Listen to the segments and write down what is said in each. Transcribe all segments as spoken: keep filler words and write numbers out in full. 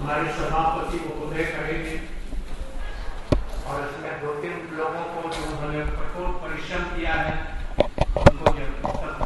हमारे सभापति महोदय करेंगे और इसमें दो तीन लोगों को जो उन्होंने कठोर परिश्रम किया है उनको यह पुस्तक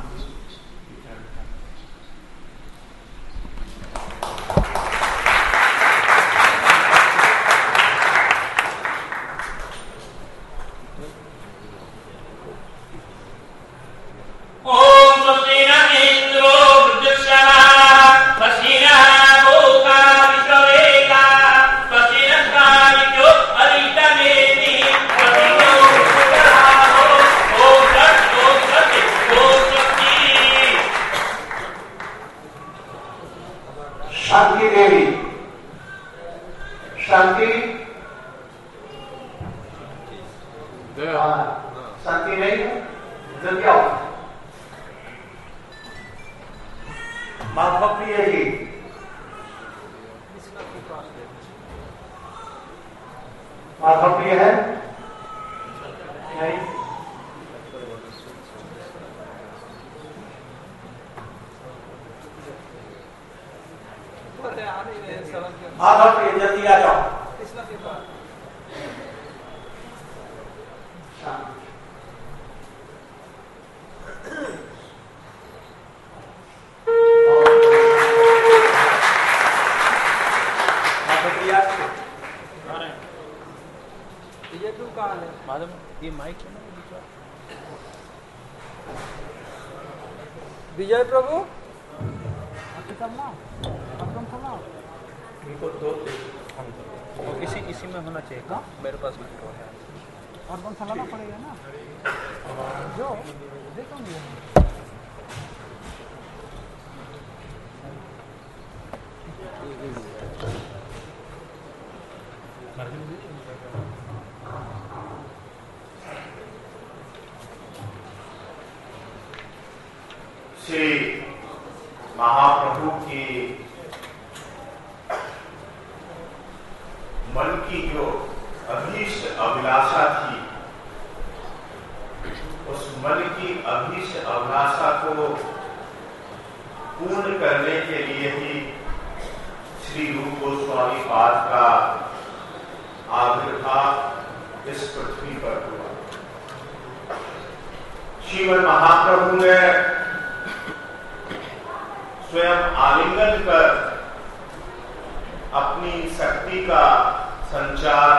शांति देवी, शांति शांति नहीं है तो क्या होगा? माधव प्रिय जी, माधव प्रिय है नहीं? माधव प्रिय जल्दी आ जाओ। माधव ये माइक है ना विजय प्रभु इनको दो तो इसी इसी में होना चाहिए ना, मेरे पास भी तो है और कौन चलाना पड़ेगा ना जो देखो श्री महाप्रभु की मन की जो अभीष्ट अभिलाषा थी, उस मन की अभीष्ट अभिलाषा को पूर्ण करने के लिए ही श्री रूप गोस्वामी पाद का आविर्भाव इस पृथ्वी पर हुआ। श्रीमद् महाप्रभु ने स्वयं आलिंगन कर अपनी शक्ति का संचार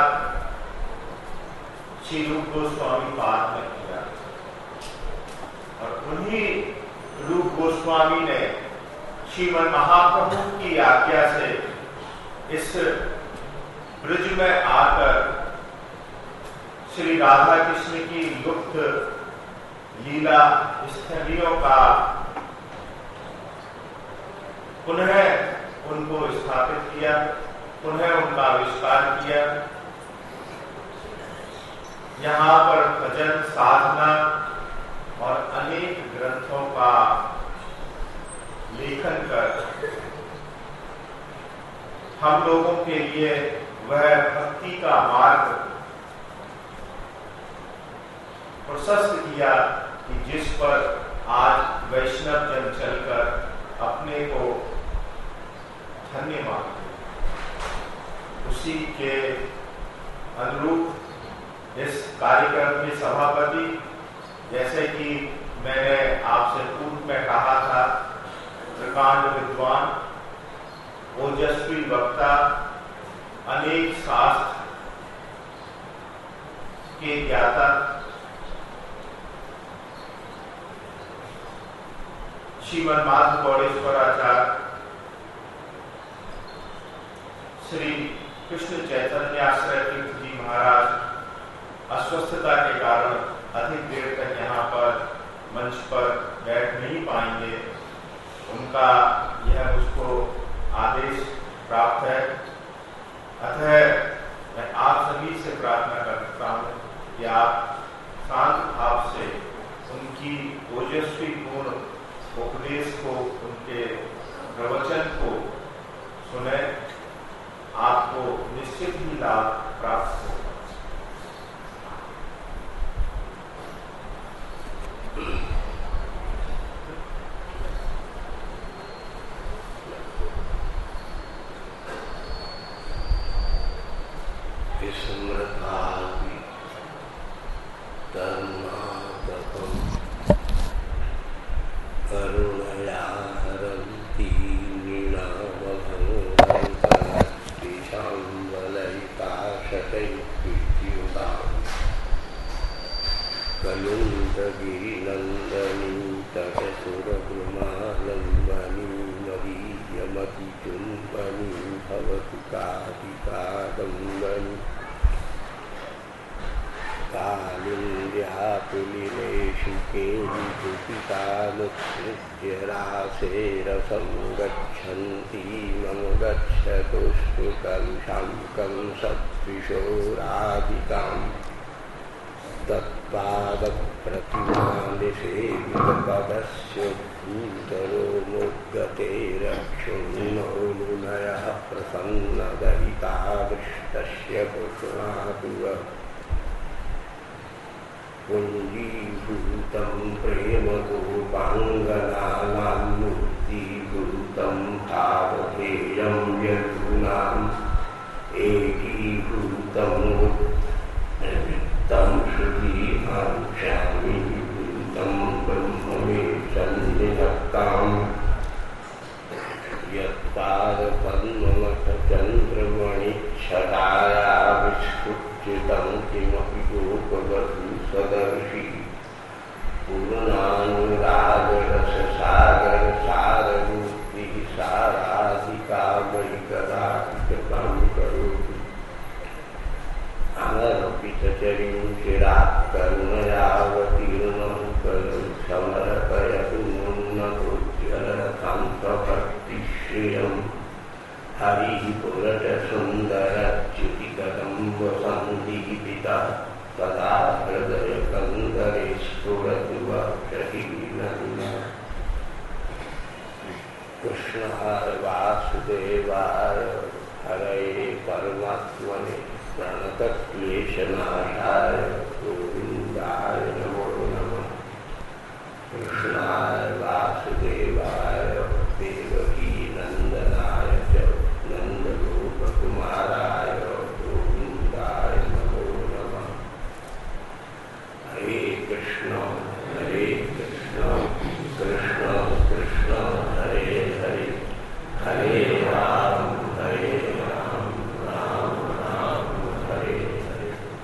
श्री रूप गोस्वामी पाद में किया और उन्हीं रूप गोस्वामी ने श्रीमद् महाप्रभु की आज्ञा से इस ब्रज में आकर श्री राधा कृष्ण की लुप्त लीला स्थलियों का पुनः उनको स्थापित किया, पुनः उनका आविष्कार किया। यहाँ पर भजन, साधना और अनेक ग्रंथों का लेखन कर हम लोगों के लिए वह भक्ति का मार्ग प्रशस्त किया कि जिस पर आज वैष्णव जन चलकर अपने को धन्य मानते, उसी के अनुरूप इस कार्यक्रम के सभापति, जैसे कि मैंने आपसे पूर्व में कहा था, त्रिकांड विद्वान, ओजस्वी वक्ता, अनेक शास्त्र के ज्ञाता, श्रीमद् माधव गौड़ेश्वराचार्य श्री कृष्ण चैतन्य आश्रय तीर्थ जी महाराज अस्वस्थता के कारण अधिक देर तक यहाँ पर मंच पर बैठ नहीं पाएंगे। उनका यह मुझको आदेश प्राप्त है। अतः मैं आप सभी से प्रार्थना करता हूँ कि आप शांत भाव से उनकी ओजस्वी पूर्ण उपदेश को, उनके प्रवचन को सुने, आपको निश्चित ही लाभ प्राप्त होगा। स्मृतापि तन्मादकम् करुणया हरन्ति नृणामभङ्गलैकाशतैर्विद्युताम् कलुण्डगिरिनन्दनी तटसुरगृमालम्बनी मदीयमतिचुम्बनी भवतु कादिकादम्बनी कालिन्द्यापुलिलेषु केलिकुपितामुत्सृज्य रासेरसं गच्छन्ति मम गच्छतुस्तु कलुषां कंसत्विषोराधिकाम् तत्पादप्रतिमानिसेवितपदस्य भूतरो मुद्गतेरक्षुण्णोऽनुनयः प्रसन्नदयितादृष्टस्य पुष्णातु पुञ्जीभूतं प्रेमगोपाङ्गनानां मूर्तीभूतं भावधेयं यदूनाम् एकीभूतं तं श्रुतीनां श्यामीभूतं ब्रह्म मे सन्निधत्ताम् यत्पादपद्ममठचन्द्रमणिच्छटाया विस्फुटितं किमपि गोपवधूसदर्शी पूर्णानुरागरससागरसारमूर्तिः साराधिका मयि कदापि कृपां करोतु अनर्पितचरीं चिरात् करुणयावतीर्णं खलु समर्पयतु मुन्नतोज्ज्वलरथं स्वभक्तिश्रियम् हरिः पुरटसुन्दरच्युतिकदम्बसन्दीपितः सदा हृदयकन्दरे स्फुरतु वक्षहीनः कृष्णाय वासुदेवाय हरये परमात्मने प्रणतक्लेशनाशाय गोविन्दाय नमो नमः। कृष्णाय वासुदेवाय देवकी नन्दनाय च नन्दगोपकुमाराय गोविन्दाय नमो नमः। हरे कृष्ण हरे कृष्ण कृष्ण कृष्ण हरे हरे हरे राम हरे राम राम राम हरे हरे।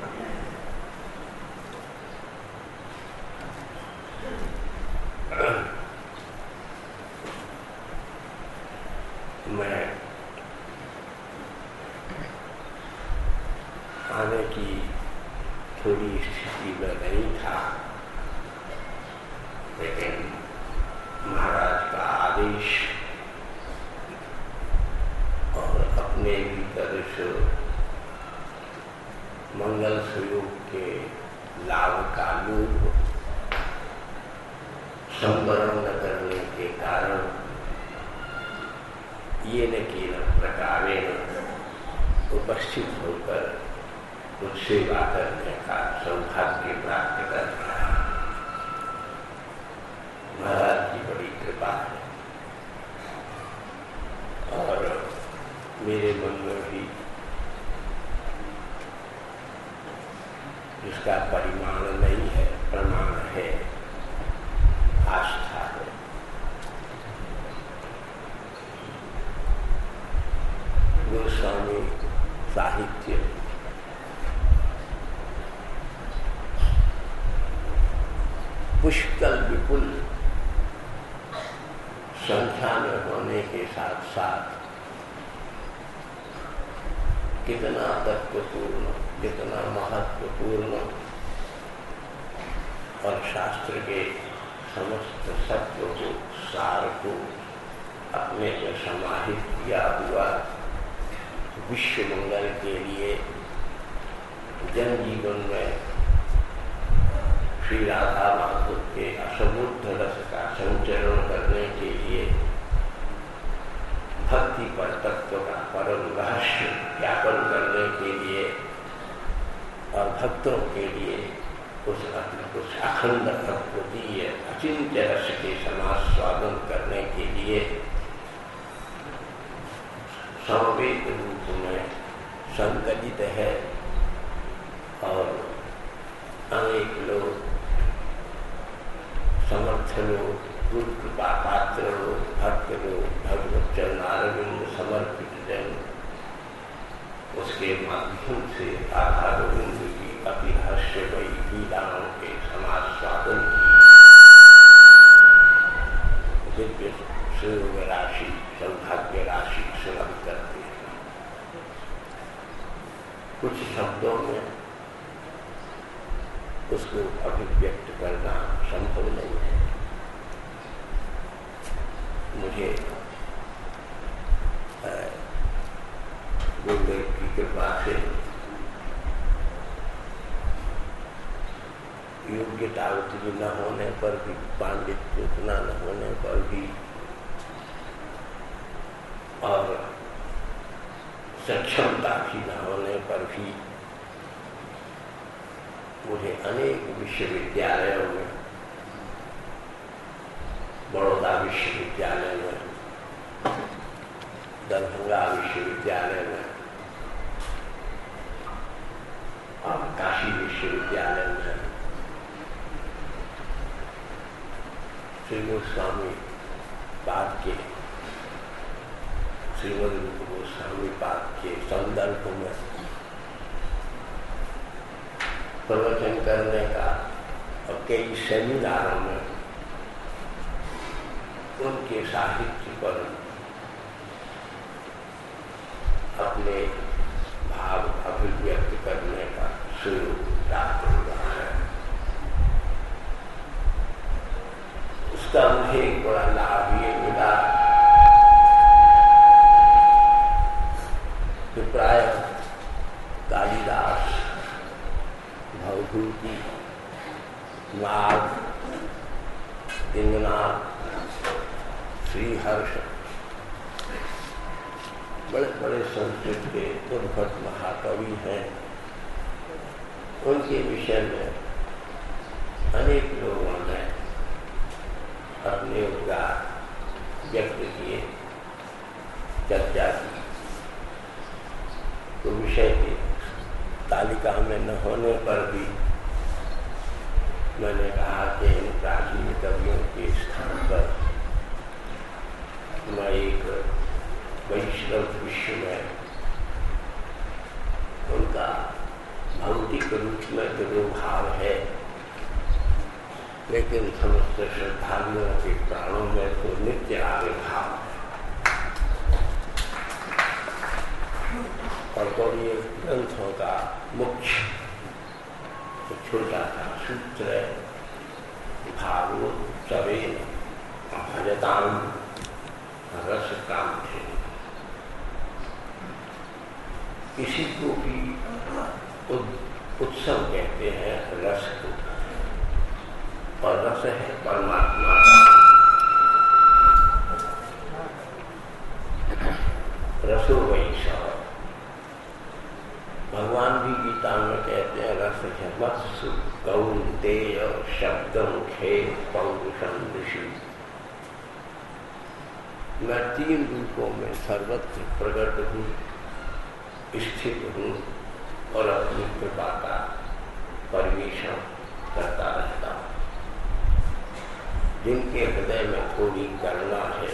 मैं आने की थोड़ी स्थिति में नहीं था, लेकिन महाराज का आदेश और अपने भीतर से मंगल स्वरूप के लाभ का लोभ संवरण न करने के कारण ये न केन प्रकारेण उपस्थित होकर कुछ सेवा करने का सौभाग्य प्राप्त कर रहा है। महाराज की बड़ी कृपा है और मेरे मन में भी जिसका परिमाण नहीं है, प्रमाण है, आस्था है। गोस्वामी साहित्य पुष्कल विपुल संख्या में होने के साथ साथ कितना तत्वपूर्ण, कितना महत्वपूर्ण और शास्त्र के समस्त सत्व को, सार को अपने में समाहित किया हुआ विश्व मंगल के लिए जन जीवन में श्री राधा माधव के असमुद्ध रस का संचरण करने के लिए भक्ति पर तत्व का परम रहस्य ज्ञापन करने के लिए और भक्तों के लिए उस उस अखंड अद्वितीय अचिंत्य रस के समास्वादन करने के लिए समवेत रूप में संकलित है और अनेक लोग, समर्थ लोग, गुरु कृपा पात्र लोग, भक्त लोग, भगवत चरणारविंद समर्पित जन उसके माध्यम से राधा गोविंद की अति रहस्यमयी लीलाओं के समास्वादन की दिव्य सुयोग राशि, सौभाग्य राशि सुलभ करते हैं। कुछ शब्दों में उसको अभिव्यक्त करना संभव नहीं है। मुझे गुरुदेव की कृपा से योग्यता उतनी न होने पर भी, पांडित्य उतना न होने पर भी और सक्षमता भी न होने पर भी मुझे अनेक विश्वविद्यालयों में, बड़ौदा विश्वविद्यालय में, दरभंगा विश्वविद्यालय में और काशी विश्वविद्यालय में श्री गोस्वामी पाद के, श्रीमद रूप गोस्वामी पाद के संदर्भ में प्रवचन करने का और कई सेमिनारों में उनके साहित्य पर अपने भाव अभिव्यक्त करने का सुयोग प्राप्त हुआ है। उसका मुझे एक बड़ा लाभ ये मिला कि प्राय कालिदास, भवभूति, नाग, इंद्रनाथ, श्रीहर्ष, बड़े बड़े संस्कृत के उद्भट महाकवि हैं। उनके विषय में अनेक लोगों ने अपने उद्गार व्यक्त किए, चर्चा की। तो विषय की तालिका में न होने पर भी मैंने कहा कि इन प्राचीन कवियों के स्थान पर मैं एक वैष्णव विश्व में उनका भौतिक रूप में दुर्भाव है, लेकिन समस्त श्रद्धालुओं के प्राणों में तो नित्य आविर्भाव है। और गौड़ीय ग्रंथों का मुख्य तो छोटा सा सूत्र है, भागवत सवेन भजताम रस काम थे। किसी को भी उत्सव कहते हैं रस को, और रस है परमात्मा का। रसो वैसा भगवान भी गीता में कहते हैं रस है वत्सु कौन्तेय शब्दम खे पौरुषम ऋषि। मैं तीन रूपों में सर्वत्र प्रकट हूँ, स्थित हूँ और अपनी कृपा का परिवेशन करता रहता हूँ। जिनके हृदय में थोड़ी करुणा है,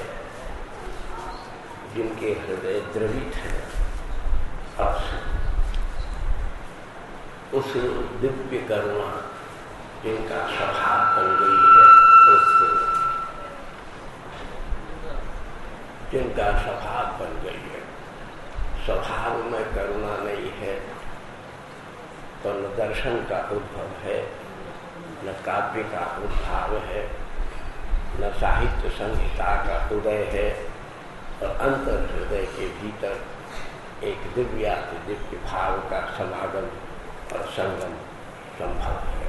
जिनके हृदय द्रवित है, अब उस दिव्य करुणा जिनका स्वभाव बन गई है, उसको जिनका स्वभाव बन गई है, स्वभाव में करुणा नहीं है तो न दर्शन का उद्भव है, न काव्य का उद्भाव है, न साहित्य संहिता का उदय है, और अंतर हृदय के भीतर एक दिव्याति दिव्य भाव का समागम और संगम संभव है।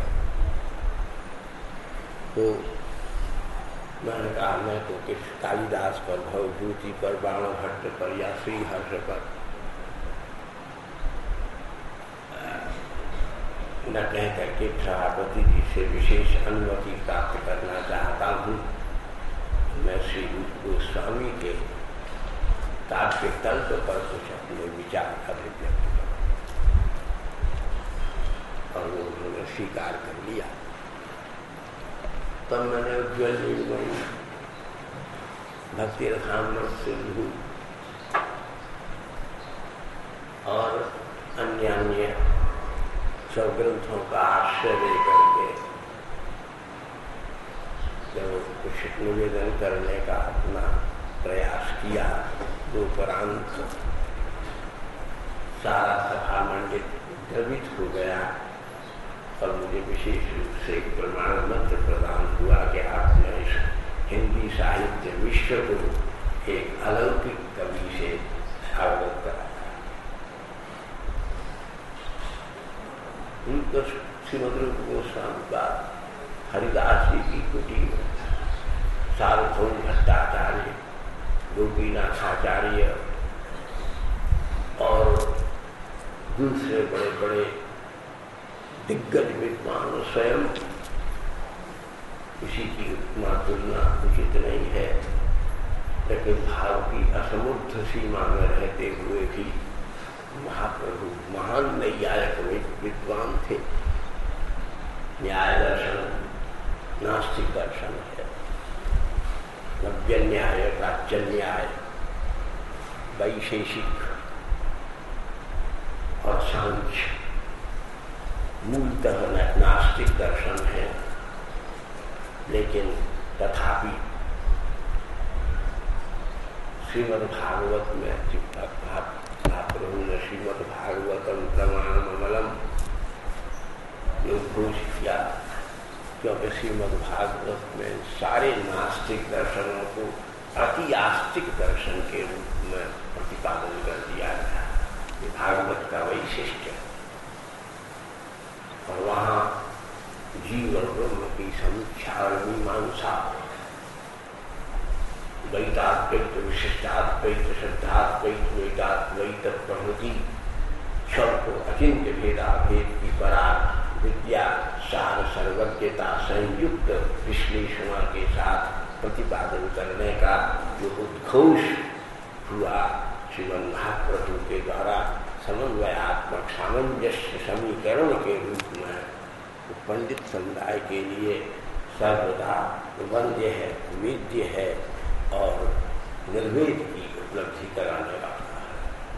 तो मैंने कहा मैं तो किस कालिदास पर, भवभूति पर, बाणभट्ट पर या श्रीहर्ष पर न कह करके सभापति जी से विशेष अनुमति प्राप्त करना चाहता हूँ। मैं श्री गोस्वामी के काव्य तंत्र पर कुछ अपने विचार अभिव्यक्त करूँ। और वो उन्होंने स्वीकार कर लिया। तब मैंने उज्ज्वल नीलमणि, भक्ति रसामृत सिंधु और अन्य अन्य सब ग्रंथों का आश्रय लेकर के जब कुछ निवेदन करने का अपना प्रयास किया, उपरांत सारा सभा मंडित द्रवित हो गया और मुझे विशेष रूप से एक प्रमाण मंत्र प्रदान हुआ कि आपने इस हिंदी साहित्य विश्व को एक अलौकिक कवि से अवगत कराया। उनको श्रीमद रूप गोस्वामी का हरिदास जी की कुटी में सार्वभौम भट्टाचार्य, गोपीनाथाचार्य और दूसरे बड़े बड़े दिग्गज विद्वान स्वयं, किसी की उपमा तुलना उचित नहीं है, लेकिन भाव की असमुद्ध सीमा में रहते हुए भी महाप्रभु महान नैयायक विद्वान थे। न्याय दर्शन नास्तिक दर्शन है, नव्य न्याय, प्राच्य न्याय, वैशेषिक और सांख्य मूलतः नास्तिक दर्शन है। लेकिन तथापि श्रीमद् भागवत में महाप्रभु ने श्रीमद् भागवतम प्रमाणम अमलम जो घोषित किया, क्योंकि श्रीमद् भागवत में सारे नास्तिक दर्शनों को अति आस्तिक दर्शन के रूप में प्रतिपादन कर दिया गया। ये भागवत का वैशिष्ट्य है। और वहाँ जीव और ब्रह्म की समीक्षा और मीमांसा, द्वैताद्वैत, विशिष्टाद्वैत, श्रद्धाद्वैत, द्वैताद्वैत प्रभृति सबको अचिंत्य भेदाभेद की पराग विद्या सार सर्वज्ञता संयुक्त विश्लेषण के साथ प्रतिपादन करने का जो उद्घोष हुआ श्रीमद् महाप्रभु के द्वारा समन्वयात्मक सामंजस्य समीकरण के रूप में पंडित समुदाय के लिए सर्वदा वंद्य है, वेद्य है और निर्वेद की उपलब्धि कराने वाला है।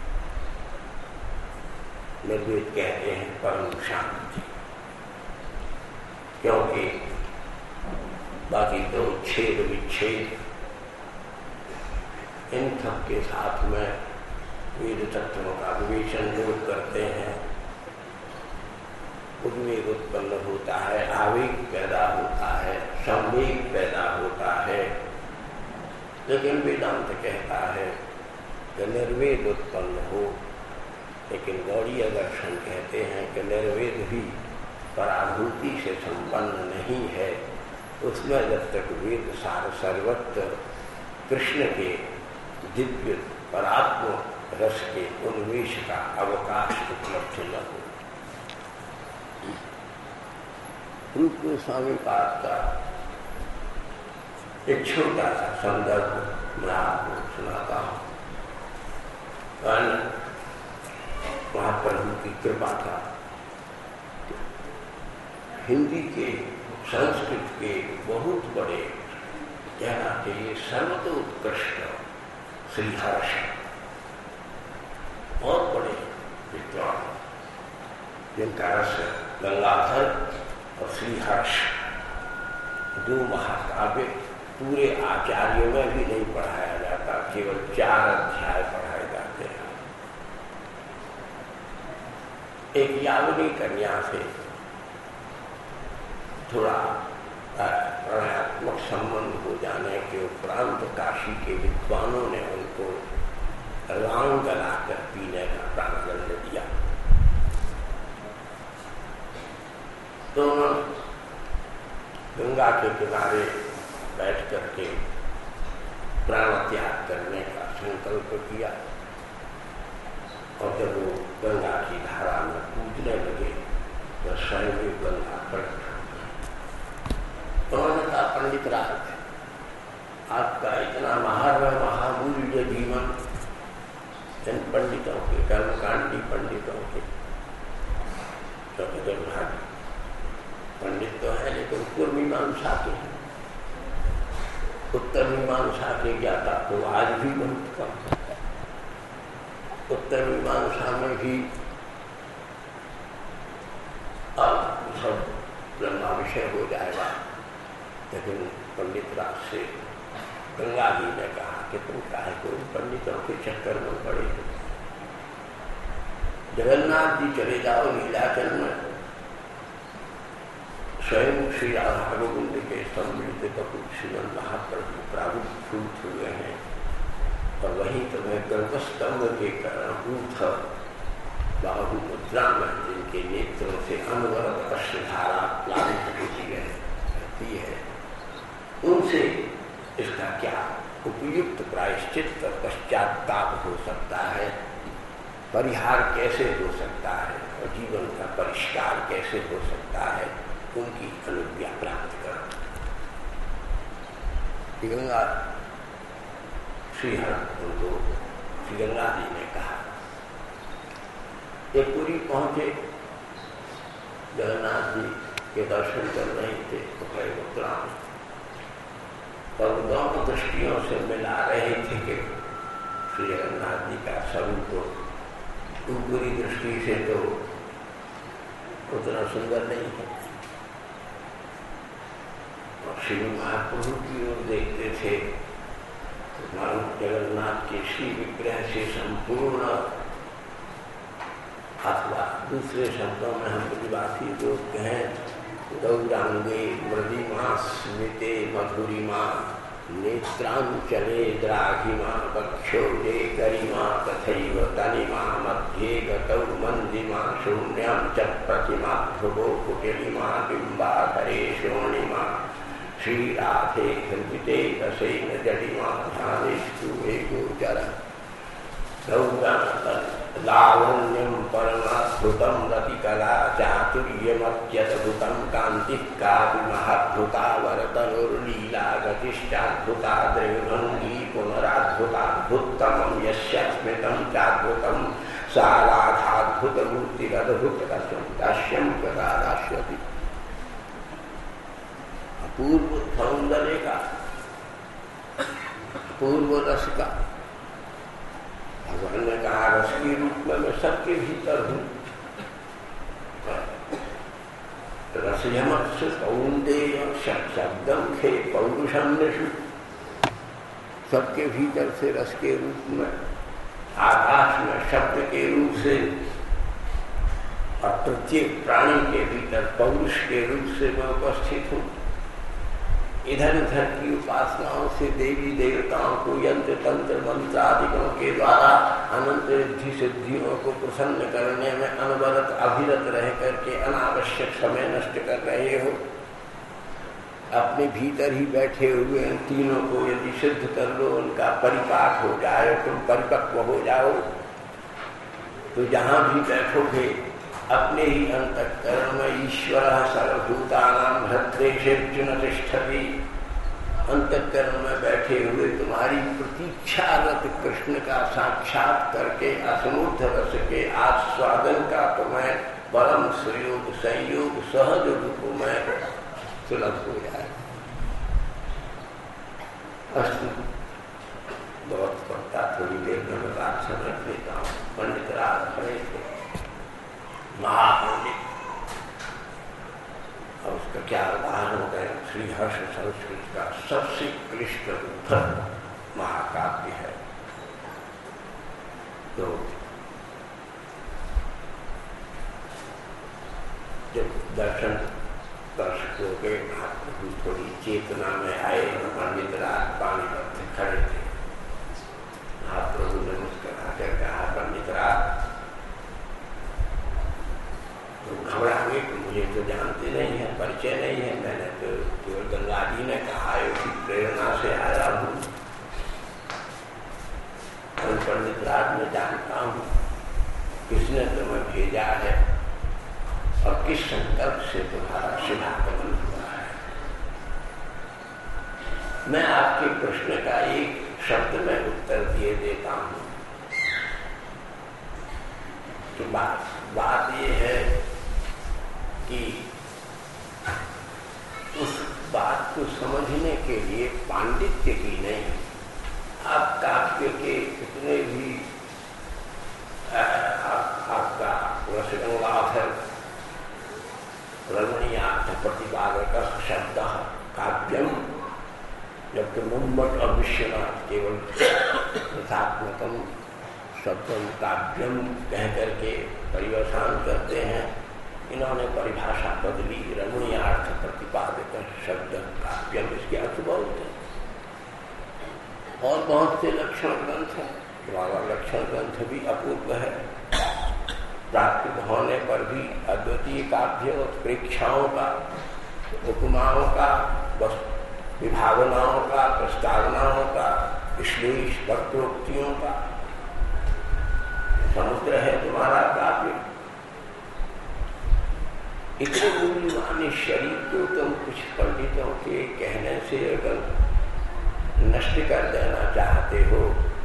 निर्वेद कहते हैं परम शांति, क्योंकि बाकी तो छेद विच्छेद इन सब के साथ में वेद तत्वों का विवेचन लोग करते हैं, उद्वेग उत्पन्न होता है, आवेग पैदा होता है, संवेग पैदा होता है। लेकिन वेदांत कहता है कि निर्वेद उत्पन्न हो, लेकिन गौड़ीय दर्शन कहते हैं कि निर्वेद भी पराभूति से संपन्न नहीं है। उसमें जब तक वेद सार सर्वत्र कृष्ण के दिव्य परात्म रस के उन्मेष का अवकाश उपलब्ध न हो। रूप गोस्वामी पाद का एक छोटा सा संदर्भ मैं आपको सुनाता हूँ। महाप्रभु की कृपा था, हिंदी के संस्कृत के बहुत बड़े कहना चाहिए सर्वतोत्कृष्ट श्रीहर्ष बहुत बड़े विद्वान, जिनका रस गंगाधर और श्रीहर्ष दो महाकाव्य पूरे आचार्यों में भी नहीं पढ़ाया जाता, केवल चार अध्याय पढ़ाए जाते हैं। एक यावनी कन्या से थोड़ा प्रणयात्मक संबंध हो जाने के उपरांत काशी के विद्वानों ने उनको राम गलाकर पीने का प्राणदंड दिया। तो गंगा के किनारे बैठ करके प्राण त्याग करने का संकल्प किया और जब वो गंगा की धारा में कूदने लगे तो स्वयं भी गंगा प्रकट। उन्होंने कहा, पंडित राज, आपका इतना महारव महामूल्य जीवन इन पंडितों के, कर्मकांडी पंडितों के, तो भाग पंडित तो है लेकिन पूर्व मीमांसा के हैं। उत्तर मीमांसा के ज्ञाता तो आज भी बहुत कम है। उत्तर मीमांसा में भी अब सब लंबा विषय हो जाएगा, लेकिन पंडित राज से गंगा जी ने कहा कि तुम काहे को पंडितों के चक्कर में पड़े हो, जगन्नाथ जी चले जाओ नीलाचल में, स्वयं श्री राधा गोविंद के सम्मिलित कपूर श्रीमन महाप्रभु प्रादुर्भूत हुए हैं और वहीं तुम्हें गर्भस्तंभ के कारणभूत बाहु मुद्रा में जिनके नेत्रों से अनवरत अश्रुधारा प्लावित होती रहती है, उनसे इसका क्या उपयुक्त प्रायश्चित और पश्चाताप हो सकता है, परिहार कैसे हो सकता है और जीवन का परिष्कार कैसे हो सकता है, उनकी अनुज्ञा प्राप्त करो। गंगा श्रीहर उनको श्री गंगा जी ने कहा, ये पूरी पहुंचे, जगन्नाथ जी के दर्शन कर रहे थे तो कई उत्तराम और दोनों दृष्टियों से मिला रहे थे कि श्री जगन्नाथ जी का स्वरूप तो ऊपरी दृष्टि से तो उतना सुंदर नहीं है। और श्री महाप्रभु की ओर देखते थे तो मानो जगन्नाथ के श्री विग्रह से संपूर्ण, अथवा दूसरे शब्दों में हम ब्रजवासी लोग कहें गौरांगे मृदिमा स्मिते मधुरिमा नेत्रांचले द्राघिमा वक्षोजे गरिमा तथैव तनिमा मध्ये गतौ मंदिमा शून्यं च प्रतिमा ध्रुवो कुटिलिमा बिंबाधरे शोणिमा श्रीराधे हृदिते रसेन जडिमा ध्यानेस्तु मे गोचर लावण्यं परमाद्भुतं रतिकला चातुर्यमत्यद्भुतं कान्तिः काव्यमहाद्भुता वरतनुर्लीला गतिश्चाद्भुता द्रविभङ्गी पुनराद्भुताद्भुतमं यस्य स्मितं चाद्भुतं सा राधाद्भुतमूर्तिरद्भुतकं दास्यं कदा दास्यति। अपूर्व सौंदर्य का, अपूर्व रस का, भगवान ने कहा रस के रूप में मैं सबके भीतर हूँ। रसयमत्स कौन्तेय शब्दम खे पौरुषम निषु, सबके भीतर से रस के रूप में, आकाश में शब्द के रूप से और प्रत्येक प्राणी के भीतर पौरुष के रूप से मैं उपस्थित हूँ। इधर उधर की उपासनाओं से देवी देवताओं को यंत्र तंत्र मंत्र आदिकों के द्वारा अनंत रिद्धि सिद्धियों को प्रसन्न करने में अनवरत अभिरत रह करके अनावश्यक समय नष्ट कर रहे हो। अपने भीतर ही बैठे हुए इन तीनों को यदि सिद्ध कर लो, उनका परिपाक हो जाए, तुम परिपक्व हो जाओ, तो जहां भी बैठोगे अपने ही अंतःकरण में ईश्वर सर्वभूतानां हृदयेषु तिष्ठति, अंतःकरण में बैठे हुए तुम्हारी प्रतीक्षारत कृष्ण का साक्षात करके असमूर्ध रस के आस्वादन का तुम्हें परम सुयोग संयोग सहज रूप में सुलभ हो जाए। अस्तु, बहुत पड़ता, थोड़ी देर में मैं बात समझ लेता हूँ। पंडित राज खड़े थे, महापंडित, और उसका क्या उदाहरण हो गया। श्री हर्ष संस्कृत का सबसे क्लिष्ट उद्धर महाकाव्य है। तो जब दर्शन दर्शकों के महाप्रभु थोड़ी चेतना में आए, पंडित राज पानी पर खड़े थे। महाप्रभु ने मुस्कुरा कर कहा, पंडित राज तो घबरा गए, मुझे तो जानते नहीं है, परिचय नहीं है, मैंने तो केवल गंगा जी ने कहा है कि प्रेरणा से आया हूँ। और पंडित राज में जानता हूँ किसने तुम्हें भेजा है और किस संकल्प से तुम्हारा शुभागमन हुआ है। मैं आपके प्रश्न का एक शब्द में उत्तर दिए देता हूँ। तो बात बात ये है कि उस बात को समझने के लिए पांडित्य की नहीं, आप काव्य के कितने भी आपका रसगंगाधर रमणीयार्थ प्रतिपादक शब्द काव्यम, जबकि मुम्मट और विश्वनाथ केवल रसात्मकम शब्दम काव्यम कह करके परिवर्तन करते हैं। इन्होंने परिभाषा बदली, रमणीयार्थ प्रतिपादक शब्द काव्यम, इसके अर्थ बहुत है। और बहुत से लक्षण ग्रंथ हैं, हमारा लक्षण ग्रंथ भी अपूर्व है। प्राकृत होने पर भी अद्वितीय काव्य प्रेक्षाओं का, उपमाओं का, विभावनाओं का, प्रस्तावनाओं का, विश्लेष वक्रोक्तियों का समुद्र है तुम्हारा काव्य। इतने मूल्यवान शरीर को तुम कुछ पंडितों के कहने से अगर नष्ट कर देना चाहते हो,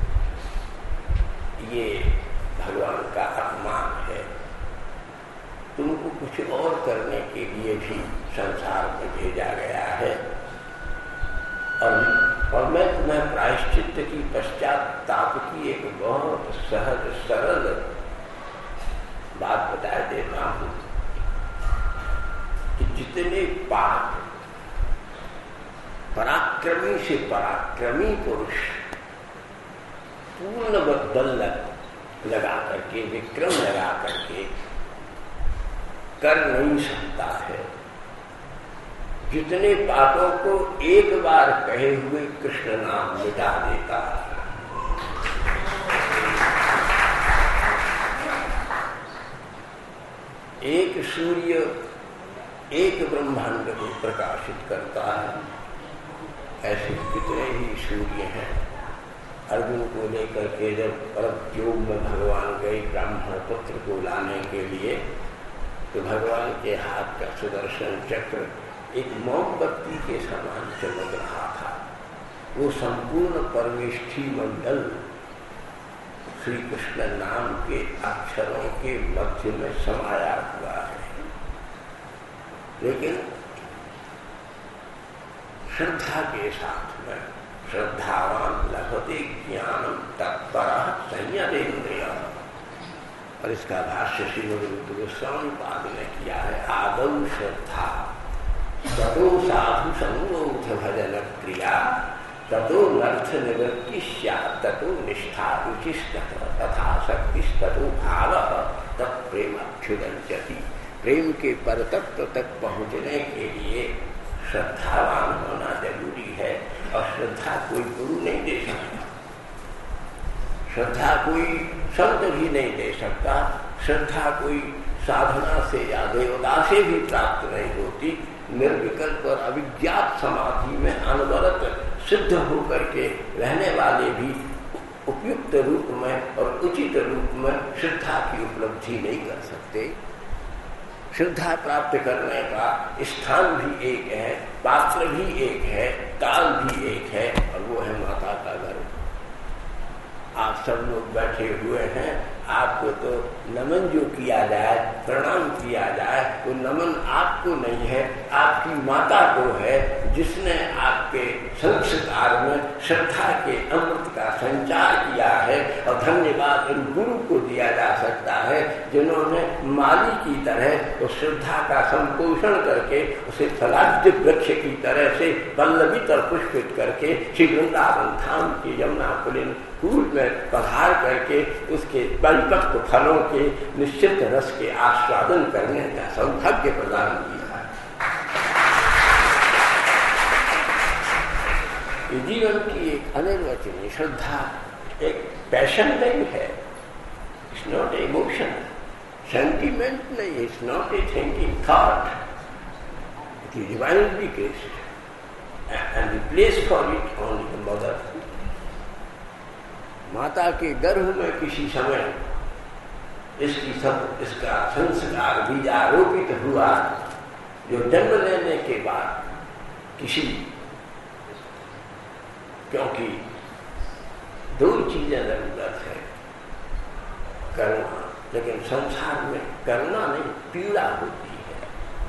ये भगवान का अपमान है। तुमको कुछ और करने के लिए भी संसार में भेजा गया है। और, और मैं तुम्हें प्रायश्चित्त की पश्चाताप की एक बहुत सहज सरल बात बता देता हूं कि जितने पाप पराक्रमी से पराक्रमी पुरुष पूर्ण बल लगा करके, विक्रम लगा करके कर नहीं सकता है, जितने पापों को एक बार कहे हुए कृष्ण नाम मिटा देता है। एक सूर्य एक ब्रह्मांड को प्रकाशित करता है, ऐसे कितने ही सूर्य हैं। अर्जुन को लेकर के जब परम योग में भगवान गए ब्राह्मण पुत्र को लाने के लिए, तो भगवान के हाथ का सुदर्शन चक्र एक मोमबत्ती के समान चमक रहा था। वो संपूर्ण परमेष्ठी मंडल श्री कृष्ण नाम के अक्षरों के मध्य में समाया हुआ है। लेकिन श्रद्धा के साथ में, श्रद्धावान लभते ज्ञानम तत्परः संयमेन्द्रियः, और इसका भाष्य श्री गोस्वामी पाद ने किया है। आदौ श्रद्धा, ततो साधु संगोथ भजन क्रिया, ततो नर्थ निवृत्ति स्यात्, ततो निष्ठा रुचिस्तत, तथा शक्तिस्ततो भावः, तत्प्रेमाभ्युदञ्चति। प्रेम के परतत्व तक पहुँचने के लिए श्रद्धावान होना जरूरी है। और श्रद्धा कोई गुरु नहीं दे सकता, श्रद्धा कोई संत भी नहीं दे सकता, श्रद्धा कोई साधना से या देवता से भी प्राप्त नहीं होती। निर्विकल्प और अविज्ञात समाधि में अनवरत सिद्ध होकर के रहने वाले भी उपयुक्त रूप में और उचित रूप में श्रद्धा की उपलब्धि नहीं कर सकते। श्रद्धा प्राप्त करने का स्थान भी एक है, पात्र भी एक है, काल भी एक है, और वो है माता का गर्भ। आप सब लोग बैठे हुए हैं, आपको तो नमन जो किया जाए, प्रणाम किया जाए, वो नमन आपको नहीं है, आपकी माता को है, जिसने आपके संस्कार में श्रद्धा के अमृत का संचार किया है। और धन्यवाद उन गुरु को दिया जा सकता है जिन्होंने माली की तरह उस श्रद्धा का संपोषण करके उसे फलाद्य वृक्ष की तरह से पल्लवित और पुष्पित करके श्री वृंदावन धाम की यमुना पुलिन फूल में पधार करके उसके परिपक्व फलों के निश्चित रस के आस्वादन करने का सौभाग्य प्रदान किया है। ये जीवन की एक अनिर्वचनीय श्रद्धा एक पैशन नहीं है, इट्स नॉट इमोशन, सेंटिमेंट नहीं, it's not a thinking thought, it is divinely created and the place for it only the mother. माता के गर्भ में किसी समय इसकी सब इसका संस्कार बीजारोपित हुआ, जो जन्म लेने के बाद किसी, क्योंकि दो चीजें जरूरत है, करुणा, लेकिन संसार में करुणा नहीं, पीड़ा होती है।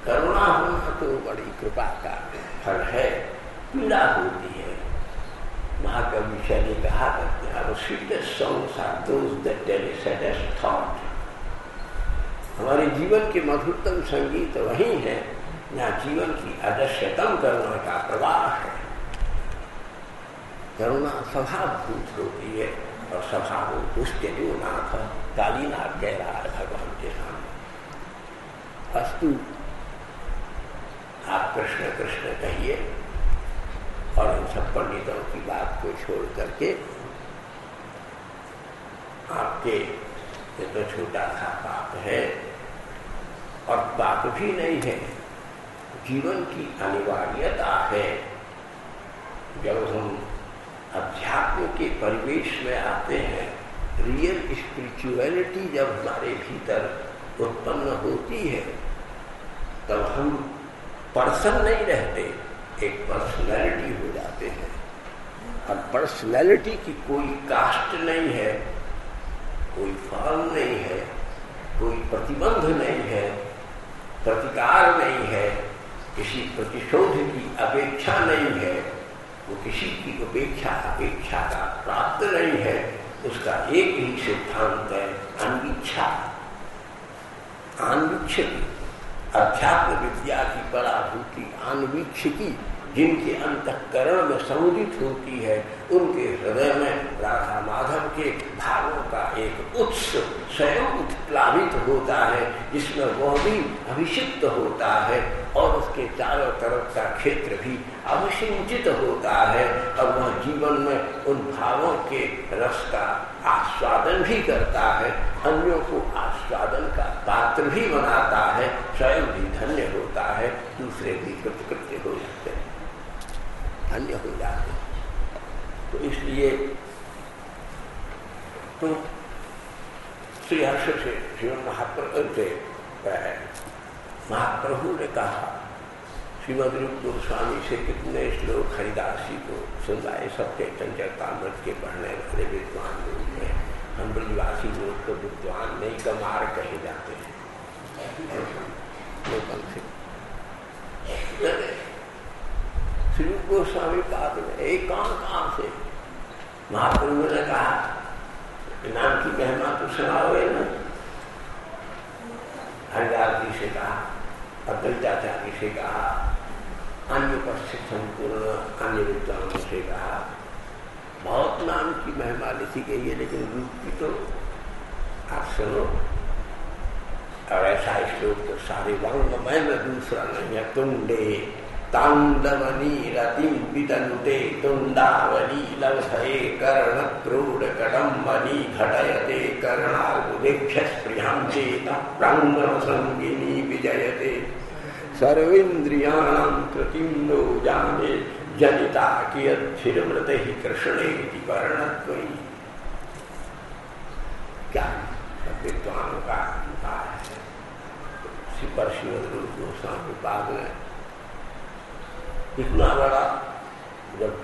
करुणा होना तो बड़ी कृपा का फल है, पीड़ा होती है। महाकवि शैली कहा करते हैं, "Our sweetest songs are those that tell a saddest thought." हमारे जीवन के मधुरतम संगीत वही है जहाँ जीवन की आदर्शतम करुणा का प्रवाह है। करुणा स्वभावभूत होती है और स्वभाव दुष्ट जो नाथ कालीनाथ कह रहा है भगवान के सामने। अस्तु, आप कृष्ण कृष्ण कहिए और इन सब पंडितों की बात को छोड़ करके आपके ये तो छोटा सा पाप है और पाप भी नहीं है, जीवन की अनिवार्यता है। जब हम अध्यात्म के परिवेश में आते हैं, रियल स्पिरिचुअलिटी जब हमारे भीतर उत्पन्न होती है, तब हम पर्सन नहीं रहते, एक पर्सनैलिटी हो जाते हैं। और पर्सनैलिटी की कोई कास्ट नहीं है, कोई फॉर्म नहीं है, कोई प्रतिबंध नहीं है, प्रतिकार नहीं है, किसी प्रतिशोध की अपेक्षा नहीं है, वो किसी की उपेक्षा अपेक्षा का प्राप्त नहीं है। उसका एक ही सिद्धांत है, अनवीक्षा। अनवीक्षकी अध्यात्म विद्या की पराभूति अनवीक्षकी जिनके अंतःकरण में समुदित होती है, उनके हृदय में राधा माधव के भावों का एक उत्स स्वयं उत्प्लावित होता है, जिसमें वह भी अभिषिक्त होता है और उसके चारों तरफ का क्षेत्र भी अवसिंचित होता है और वह जीवन में उन भावों के रस का आस्वादन भी करता है, अन्यों को आस्वादन का पात्र भी बनाता है, स्वयं भी धन्य होता है, दूसरे भी कृतकृत्य हो जाते हैं, धन्य हो जाते हैं। तो इसलिए तो श्री हर्ष से श्रीमन महाप्रभु से महाप्रभु ने कहा, श्रीमद रूप गोस्वामी से कितने श्लोक हरिदास जी को सुनवाए, सबके चंचलतामृत के पढ़ने वाले विद्वान लोग हैं। हम ब्रजवासी लोग तो विद्वान नहीं, कमार कहे जाते हैं लोगों से। श्री रूप गोस्वामी पाद में एक काम काम से महाप्रभु ने कहा, नाम की महिमा तो सुनाओगे ना। हरिदास जी से कहा, अद्वैताचार्य से कहा, अन्य उपस्थित संपूर्ण अन्य विद्वानों से कहा, बहुत नाम की महिमा लिखी गई है, लेकिन रूप की तो आप सुनो। और ऐसा श्लोक तो सारे वांग्मय में दूसरा नहीं है। तुंडे तांडवनी रतिम वितनुते तुंडावली लवधये कर्ण क्रोड कडम्बनी घटयते कर्णार्बुदेभ्य स्पृहं चेत प्रांगण संगिनी विजयते सर्वेन्द्रियाणां कृतिं नो जाने जनिता कियद्भिर्मृत ही कृष्णे वर्णत्वयि। क्या विद्वानों का है। श्रीमद रूप गोस्वामी पाद ने इतना बड़ा जब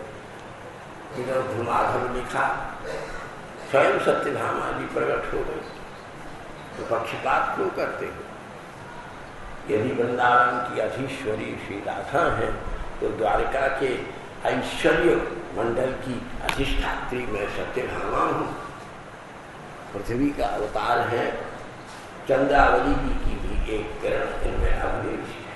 माधव लिखा, स्वयं सत्यभामा जी प्रकट हो गई, तो पक्षपात क्यों करते हो? यदि वृंदावन की अधीश्वरी श्री राधा है, तो द्वारिका के ऐश्वर्य मंडल की अधिष्ठात्री में सत्यभामा हूँ। पृथ्वी का अवतार है, चंद्रावली जी की भी एक किरण इनमें अभिनेश है।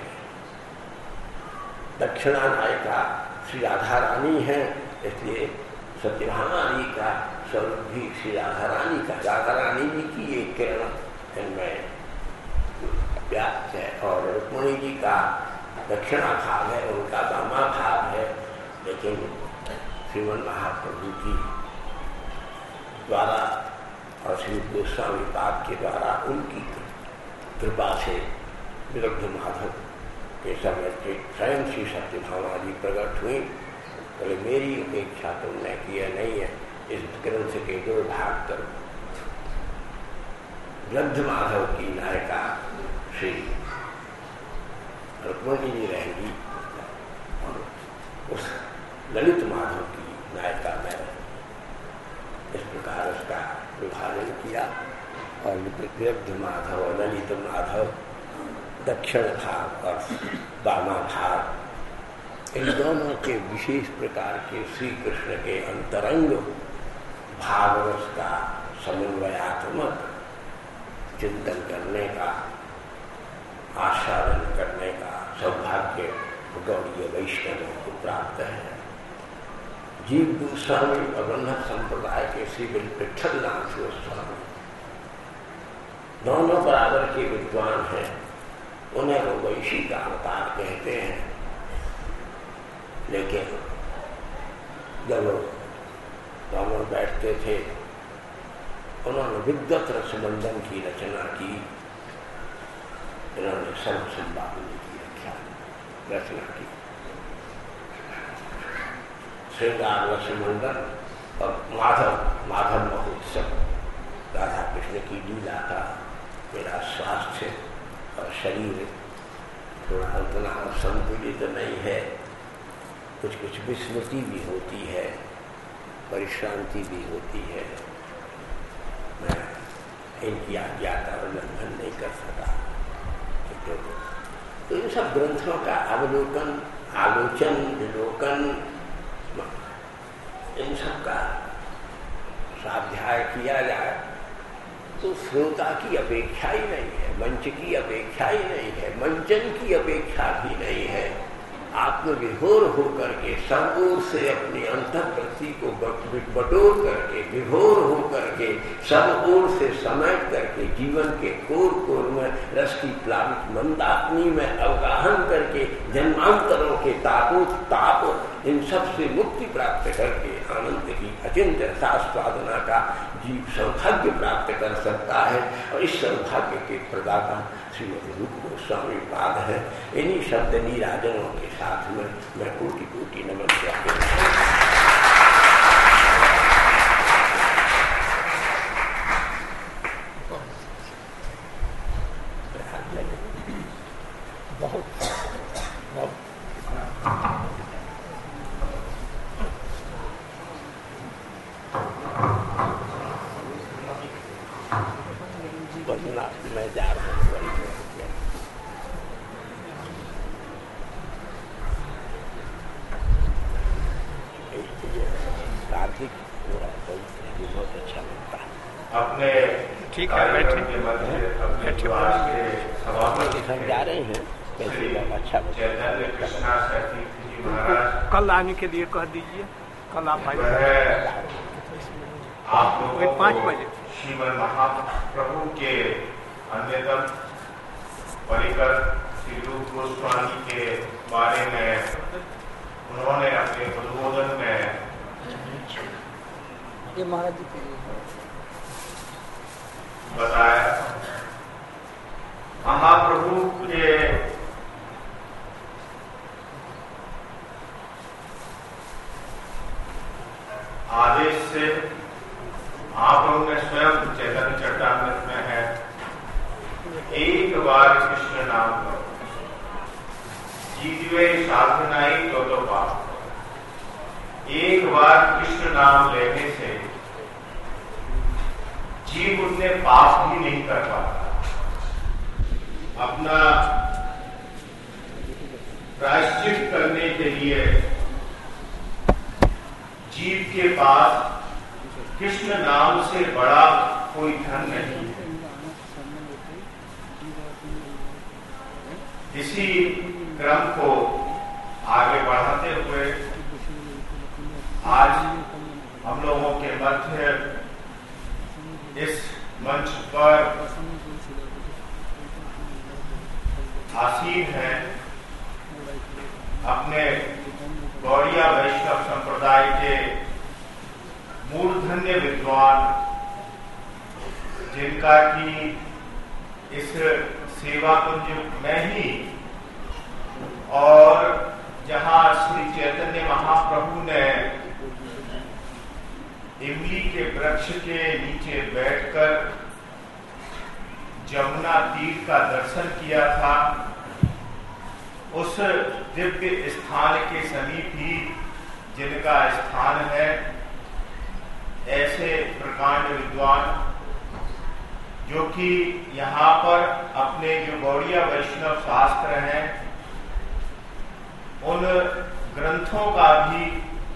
दक्षिणा नायिका श्री राधा रानी है, इसलिए सत्यभामा जी का स्वरूप भी श्री राधा रानी का, राधा रानी जी की एक किरण इनमें व्याप्त है। और रुक्मिणी जी का दक्षिणा भाव है, उनका वामा भाव है, लेकिन श्रीमन महाप्रभु की द्वारा और श्री गोस्वामी पाद के द्वारा उनकी कृपा से विरुद्ध माधव के समय के स्वयं श्री सत्यभामा जी प्रकट हुई। बोले मेरी अपेक्षा तुमने किया नहीं है, इस ग्रंथ के दो भाग करो। विरुद्ध माधव की नायिका श्री रुक्मिणी जी रहेंगी और उस ललित माधव की नायिका में इस प्रकार उसका विभाजन किया। और विरुद्ध माधव और ललित माधव दक्षिण भाग और वामा भाग, इन दोनों के विशेष प्रकार के श्री कृष्ण के अंतरंग भागवत का समन्वयात्मक चिंतन करने का, आस्वादन करने का सौभाग्य गौड़ीय वैष्णवों को प्राप्त है। जीव गोस्वामी प्रबंधक संप्रदाय के श्री विठल नाथ गोस्वामी दोनों बराबर के विद्वान हैं, उन्हें वो वैशी का अवतार कहते हैं। लेकिन जब दोनों बैठते थे, उन्होंने विद्वत रसमंडन की रचना की, इन्होंने सर्व संभावनी की रक्षा रचना की। श्रृंगार रसमंडन और माधव माधव महोत्सव, राधा कृष्ण की लीला का मेरा स्वास्थ्य और शरीर थोड़ा उतना संतुलित तो नहीं है, कुछ कुछ विस्मृति भी होती है, परिश्रांति भी होती है। मैं इनकी आज्ञा का उल्लंघन नहीं कर सका। तो इन सब ग्रंथों का अवलोकन, आलोचन, विलोकन, इन सब का स्वाध्याय किया जाए तो श्रोता की अपेक्षा ही नहीं है, मंच की अपेक्षा ही नहीं है, मंचन की अपेक्षा भी नहीं है। आत्मविभोर होकर के सब ओर से अपनी अंतःप्रति को बटोर करके, विभोर होकर के सब ओर से समेट करके जीवन के कोर कोर में रस की प्लावित मंदाग्नि में अवगाहन करके जन्मांतरों के तापों ताप इन सब से मुक्ति प्राप्त करके आनंद की अचिंत्य रसास्वादना का जीव सौभाग्य प्राप्त कर सकता है। और इस सौभाग्य के प्रदाता श्रीमद रूप गोस्वामी पाद है। इन्हीं शब्द नीराजनों के साथ में मैं कोटि कोटि नमन करते हैं। मैं जा रहा हूँ कार्तिक, बहुत अच्छा लगता है। अपने ठीक है, बैठे के मध्य अपने द्वार के सभापति सब जा रहे हैं, कैसे अच्छा चैतन्य कृष्णा सती जी महाराज कल आने के लिए कह दीजिए, कल आप आइए वह आप लोगों पाँच को बजे श्रीमद महाप्रभु के अन्यतम परिकर श्री रूप गोस्वामी के बारे में उन्होंने अपने उद्बोधन में ये महाराज जी के लिए बताया। महाप्रभु के आदेश से महाप्रभु ने स्वयं चैतन्य चट्टामृत में है, एक बार कृष्ण नाम करो, जीवे साधनाई तो तो पाप। एक बार कृष्ण नाम लेने से जीव उनने पाप भी नहीं कर पाता। अपना प्रायश्चित करने के लिए जीव के पास कृष्ण नाम से बड़ा कोई धन नहीं है। इसी क्रम को आगे बढ़ाते हुए आज हम लोगों के मध्य इस मंच पर आसीन है अपने गौड़िया वैष्णव संप्रदाय के मूर्धन्य विद्वान, जिनका की इस सेवा कुंज में ही और जहां श्री चैतन्य महाप्रभु ने इमली के वृक्ष के नीचे बैठकर जमुना तीर का दर्शन किया था, उस दिव्य स्थान के समीप ही जिनका स्थान है, ऐसे प्रकांड विद्वान जो कि यहाँ पर अपने जो गौड़ीय वैष्णव शास्त्र हैं उन ग्रंथों का भी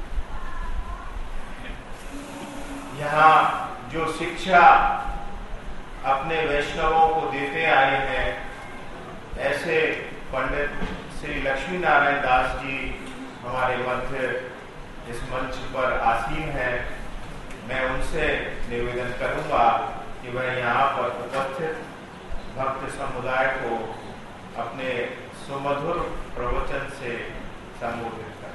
यहाँ जो शिक्षा अपने वैष्णवों को देते आए हैं, ऐसे पंडित श्री लक्ष्मी नारायण दास जी हमारे मध्य इस मंच पर आसीन हैं। मैं उनसे निवेदन करूंगा कि वह यहाँ पर उपस्थित भक्त समुदाय को अपने सुमधुर प्रवचन से संबोधित करें।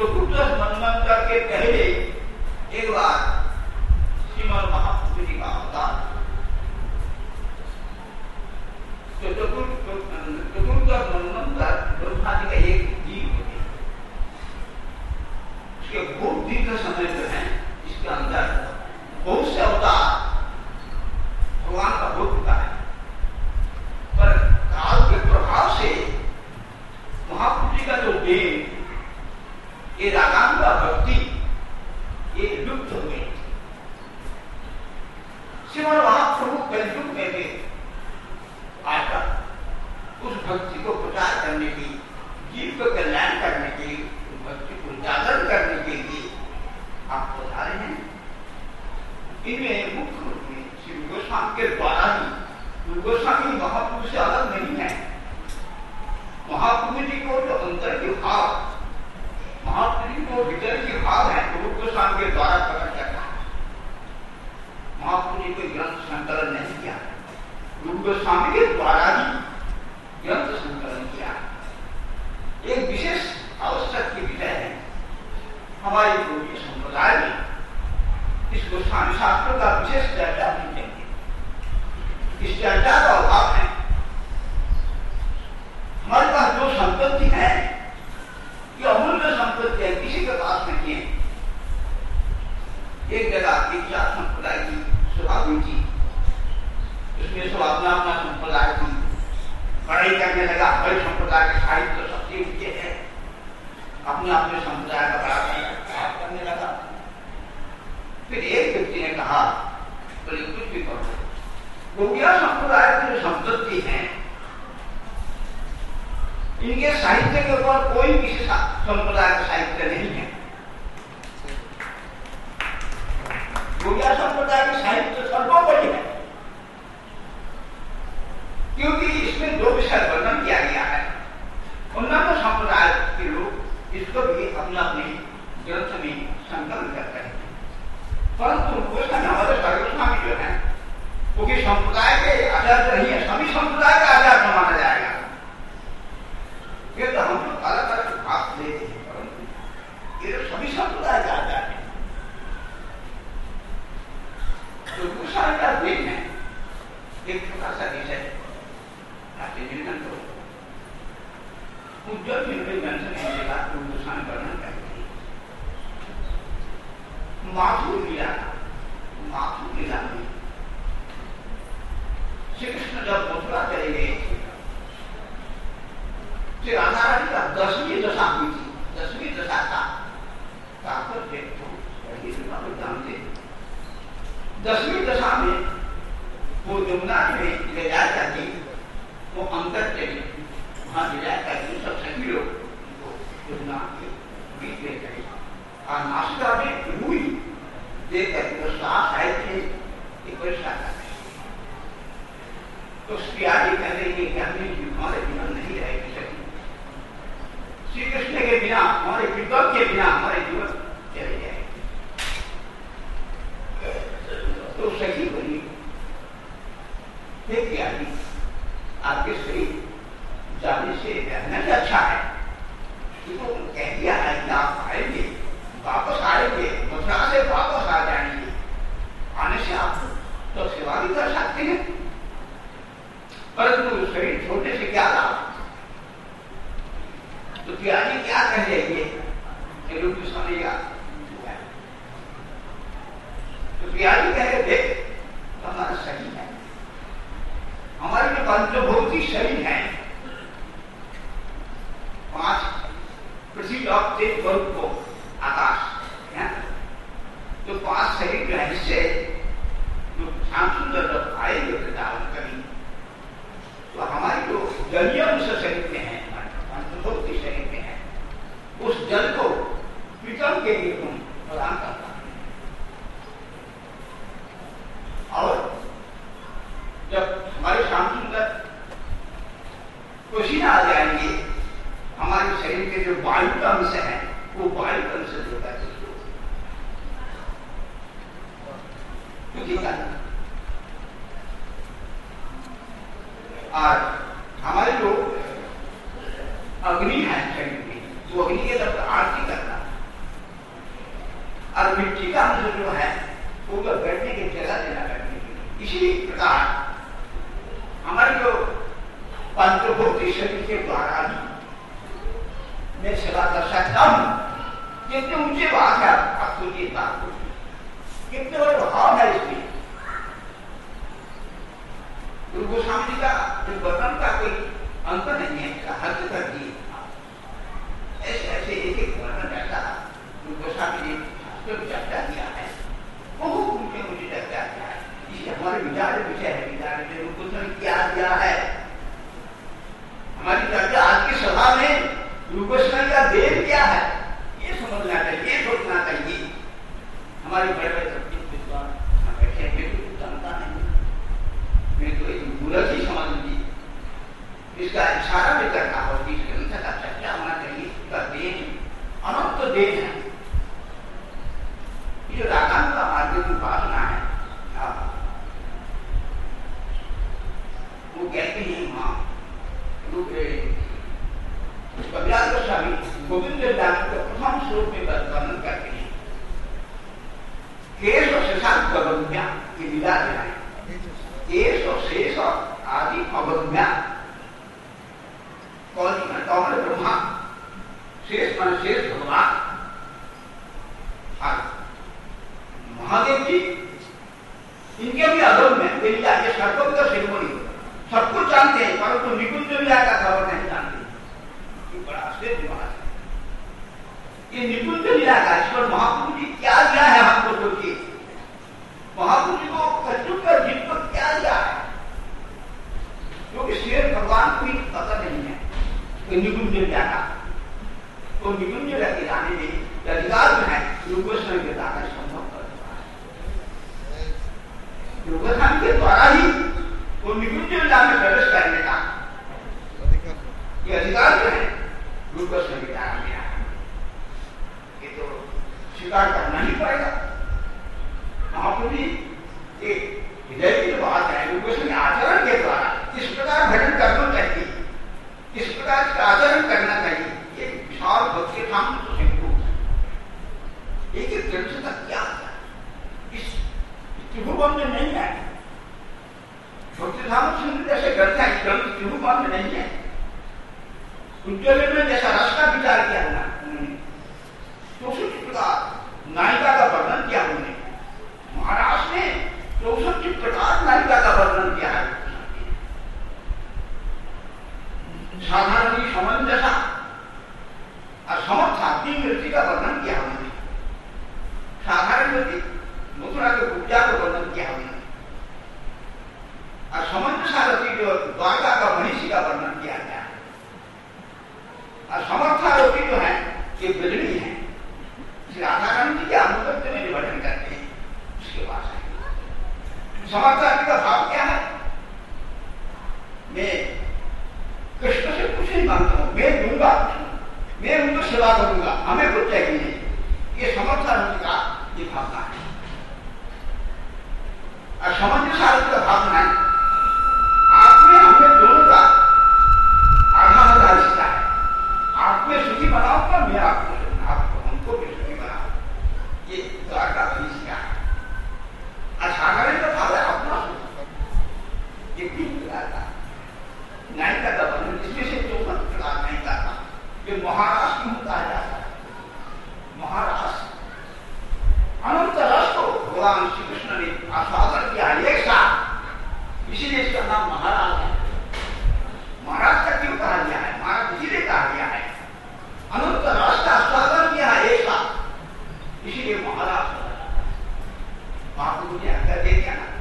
चतुर्दश मनमंत्र के पहले एक बार श्रीमद् महाप्रभु जी का अवतार, तो चतुर्दश मनमंत्र ब्रह्मा जी का एक जीव होते हैं, उसके बहुत दीर्घ समय जो है इसके अंदर बहुत से अवतार भगवान का हो चुका है, पर काल के प्रभाव से महाप्रभु जी का जो देह, ये रागानुगा भक्ति, ये लुप्त हो गई। श्रीमद् महाप्रभु कलयुग में भी आकर उस भक्ति को प्रचार करने की, जीव को कल्याण करने के लिए, उस भक्ति को जागरण करने के लिए आप बता रहे हैं। इनमें मुख्य रूप में श्री गोस्वामी के द्वारा ही, गोस्वामी महाप्रभु से अलग नहीं है। महाप्रभु जी को जो अंतर के भाव, महाप्रभु जी को भीतर के भाव है, तो रूप गोस्वामी के द्वारा प्रकट करना है। महाप्रभु जी को ग्रंथ संकलन नहीं किया, रूप गोस्वामी के द्वारा ही ग्रंथ संकलन किया। एक विशेष आवश्यक की विषय है हमारे पूर्वी संप्रदाय में, इस गोस्वामी शास्त्र का विशेष चर्चा नहीं चाहिए। इस चर्चा का अभाव है। हमारे पास जो संपत्ति है, ये अमूल्य संपत्ति है, किसी के पास नहीं है। एक जगह एक जात संप्रदाय की सभा हुई थी, उसमें सब अपना अपना संप्रदाय की पढ़ाई करने लगा। हमारे संप्रदाय के साहित्य सबसे ऊंचे है, अपने अपने संप्रदाय का बड़ा करने लगा। फिर एक व्यक्ति ने कहा, तो कुछ भी करो, गौड़िया संप्रदाय की जो संपत्ति है, इनके साहित्य के ऊपर कोई किसी संप्रदाय का साहित्य नहीं है। गौड़िया संप्रदाय के साहित्य सर्वोपरि है, क्योंकि इसमें दो विषय वर्णन किया गया है। उन्नत संप्रदाय के लोग इसको भी अपने अपने ग्रंथ में संकलन करते हैं, परंतु हमारे सर्वस्वामी जो है वो कि संप्रदाय के आचार्य नहीं है, सभी संप्रदाय का आचार्य माना जाएगा। ये तो हम लोग अलग अलग भाग लेते हैं, परंतु ये तो सभी संप्रदाय का आचार्य है। तो दूसरा का देन है, एक छोटा सा विषय आपके निर्णय करो, उज्जवल निर्णय से बात हिंदुस्तान वर्णन करते हैं। माथुर लीला, माथुर लीला में श्री कृष्ण जब मथुरा चले गए, श्री राधा रानी का दसवीं दशा हुई थी। दसवीं दशा का तात्पर्य तो जानते, दसवीं दशा में वो यमुना में ले जाया जाती, वो अंतर चली, वहां ले जाया जाती, सब सभी लोग यमुना के बीच ले गए और नासिका में हुई देख कर साफ आए थे कि परीक्षा कर रहे। तो प्यारी कह रही है कि हमें हमारे बिना नहीं रहेगी सकी, श्री कृष्ण के बिना, हमारे विद्वत के बिना हमारे जीवन चले जाएंगे। तो सही बोली, हे प्यारी, आपके शरीर जाने से रहना ही अच्छा है। तो कह दिया है कि आप आएंगे, वापस आएंगे, मथुरा से वापस आ जाएंगे, आने से आप तो सेवा भी कर सकते हैं, परंतु शरीर छोड़ने से क्या लाभ। तो प्यारी क्या कह जाएंगे कि लोग सुनेगा। तो प्यारी कहे देख, हमारा शरीर है, हमारे जो पंचभौतिक शरीर है, पांच पृथ्वी लोक से वर्ग को आकाश है, तो पांच शरीर जो है, इससे जो श्याम सुंदर जब आएंगे वृंदावन कभी, तो हमारी जो जलीय अंश शरीर में है, पंचभौतिक शरीर में है, उस जल को पीतम के लिए हम प्रदान करता है। और जब हमारे श्याम सुंदर पसीना आ जाएंगे, हमारे शरीर के जो वायु का अंश है, वो वायु का अंश होता है, और हमारे जो अग्नि है शरीर में, वो अग्नि के जब आरती करना, और मिट्टी का अंश जो है वो बैठने की जगह देना करने के लिए। इसी प्रकार हमारे जो पंचभूत शरीर के द्वारा भी मैं सेवा कर सकता हूँ। कितने ऊंचे बात है, आप सोचिए बात को, कितने बड़े भाव है इसमें। गुरु गोस्वामी जी का जो वर्णन का कोई अंत नहीं है, इसका हद कर दिए ऐसे ऐसे एक एक वर्णन ऐसा गुरु गोस्वामी जी शास्त्र में चर्चा किया है, बहुत ऊंचे ऊंचे चर्चा किया है। इसलिए हमारे विचार विषय है, विचार में गुरु गोस्वामी क्या दिया है। हमारी चर्चा आज की सभा में गुरु गोस्वामी का देव क्या है ये समझना चाहिए, ये सोचना चाहिए। हमारी बड़े बड़े विद्वान बैठे हैं, कुछ जानता नहीं, मैं तो एक मूर्ख ही समझ ली। इसका इशारा भी करना हो कि इस ग्रंथ का चर्चा होना चाहिए। इसका देह अनंत देह है। ये जो रागान का मार्ग की उपासना है, वो कहते हैं मां कविराज गोस्वामी गोविंद दास को प्रथम श्लोक में वर्णन करते हैं। केश और शेषांत अवज्ञा की लीला है। केश और शेष आदि अवज्ञा कौन कौन ब्रह्मा, शेष मन शेष भगवान और महादेव जी, इनके भी अगम में लीला। ये सर्वोत्तर सेरेमनी सब कुछ जानते हैं, परंतु निकुंज लीला का खबर नहीं जानते। बड़ा आश्चर्य बात है ये निकुंज लीला का। ईश्वर महाप्रभु जी क्या दिया है हमको सोचिए। महाप्रभु जी को कच्चू कर जीव को क्या दिया है, क्योंकि शेर भगवान को भी पता नहीं है कि निकुंज लीला का। तो निकुंज लीला के जाने में अधिकार में है गुरु गोस्वामी के द्वारा संभव कर है। गुरु गोस्वामी के द्वारा ही वो निकुंज लीला में प्रवेश करने का ये अधिकार जो है गुरु गोस्वामी के द्वारा मिला है। ये तो स्वीकार करना ही पड़ेगा। महाप्रभु जी एक हृदय की बात है, गुरु गोस्वामी आचरण के द्वारा इस प्रकार भजन करना चाहिए, इस प्रकार का आचरण करना चाहिए। ये विशाल भक्ति धाम तो सिंधु एक एक ग्रंथ का क्या है, इस त्रिभुवन में नहीं है। भक्ति धाम सिंधु जैसे ग्रंथ है, इस ग्रंथ त्रिभुवन में नहीं है। उज्जवल में जैसा रस का विचार किया ना उन्होंने, चौसठ प्रकार नायिका का वर्णन किया उन्होंने। महाराज ने चौसठ प्रकार नायिका का वर्णन किया है। साधारण समंजसा और समर्था तीन वृत्ति का वर्णन किया उन्होंने। साधारण वृत्ति मथुरा के पूजा का वर्णन किया उन्होंने, और समंजसा रति जो द्वारका का महिषी का वर्णन किया गया। और समर्थारोपी जो है ये बिजली है। श्री राधारानी जी के अमृतत्व में निवर्तन करते हैं, उसके पास है। समर्थारोपी का भाव क्या है, मैं कृष्ण से कुछ नहीं मांगता हूं, मैं दूंगा, मैं उनको सेवा करूंगा, हमें कुछ चाहिए नहीं। ये समर्थारोपी का ये भावना है। और समंजसारोपी का भावना है, आपने हमने दोनों का आधा आधा रिश्ता है। आप में सुखी बनाऊंगा, मैं आपको आपको हमको भी सुखी बनाऊं। ये द्वारका धीश का है। असाधारण का भाव है अपना सुख। ये तीन प्रकार का नायिका का वर्णन, इसमें से चौसठ प्रकार नायिका का ये महाराष्ट्र क्यों कहा जाता है। महाराष्ट्र अनंत रस को भगवान श्री कृष्ण ने आस्वादन किया एक साथ, इसीलिए इसका नाम महाराज है। महाराज का क्यों कहा गया है, महाराज इसीलिए कहा गया है। अनंत रस का आस्वादन किया है एक साथ, इसीलिए महाराज। महाप्रभु जी आज्ञा दे दिया ना।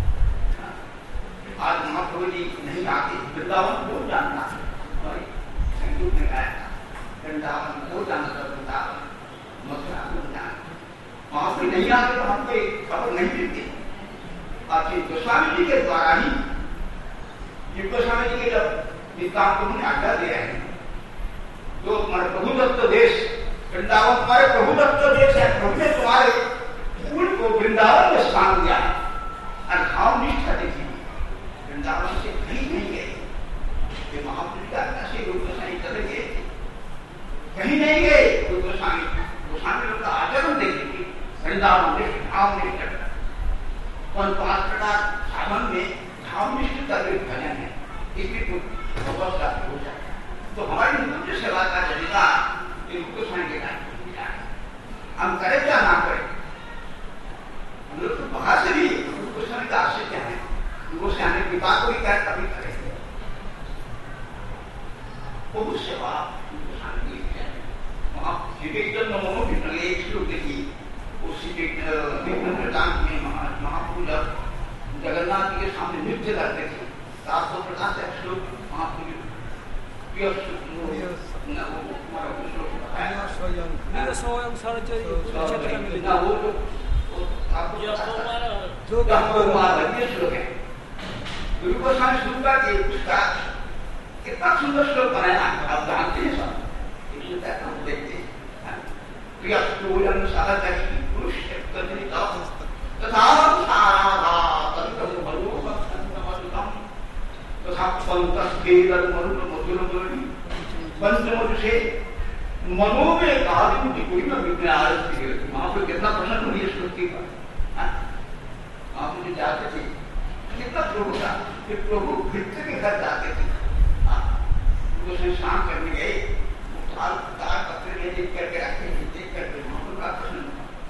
आज महाप्रभु जी नहीं आते, वृंदावन को जानता है, संगीत में गाया वृंदावन को जानता, वृंदावन मथुरा को जानता। महाप्रभु नहीं आते तो हमको खबर नहीं मिलती। और फिर गोस्वामी जी के द्वारा ही, गोस्वामी जी के जब विद्वान को आज्ञा दे रहे हैं, जो तुम्हारे प्रभु दत्त देश वृंदावन तुम्हारे प्रभु दत्त देश है, प्रभु ने तुम्हारे फूल को वृंदावन में स्थान दिया है। और भाव निष्ठा देखिए, वृंदावन से कहीं नहीं गए। ये महापुरुष का आज्ञा से गुरु गोसाई चले गए, कहीं नहीं गए। गुरु गोसाई गोसाई लोग का आचरण देखेंगे, वृंदावन में भाव नहीं करता, परंतु पांच प्रकार साधन में भाव निष्ठता के भजन है, इसकी कुछ अवस्था हो जाता है। तो हमारी नित्य सेवा का तरीका इनको समझ के हम करें क्या ना करें, हम लोग तो बाहर से भी उनको समझ का आश्चर्य है, उनको से हमें पिता को भी करें कभी करेंगे वो सेवा उनको शांति वहां नमो भी एक श्लोक देखिए, उसी में महापूजक जगन्नाथ जी के सामने नृत्य करते थे, सात सौ पचास श्लोक महापूजक गुरु गोस्वामी शुक्ला के उसका कितना सुंदर श्लोक बनाया आप जानते हैं सब, हम देखते हैं से मनो में कोई ना वहां पर कितना प्रसन्न हुई श्लोक की आप मुझे जाते थे कितना प्रभु था, फिर प्रभु भृत्य के घर जाते थे, उसे शांत करने गए, तार तार पत्र में देख करके रखे, देख करके वहां पर बात प्रसन्न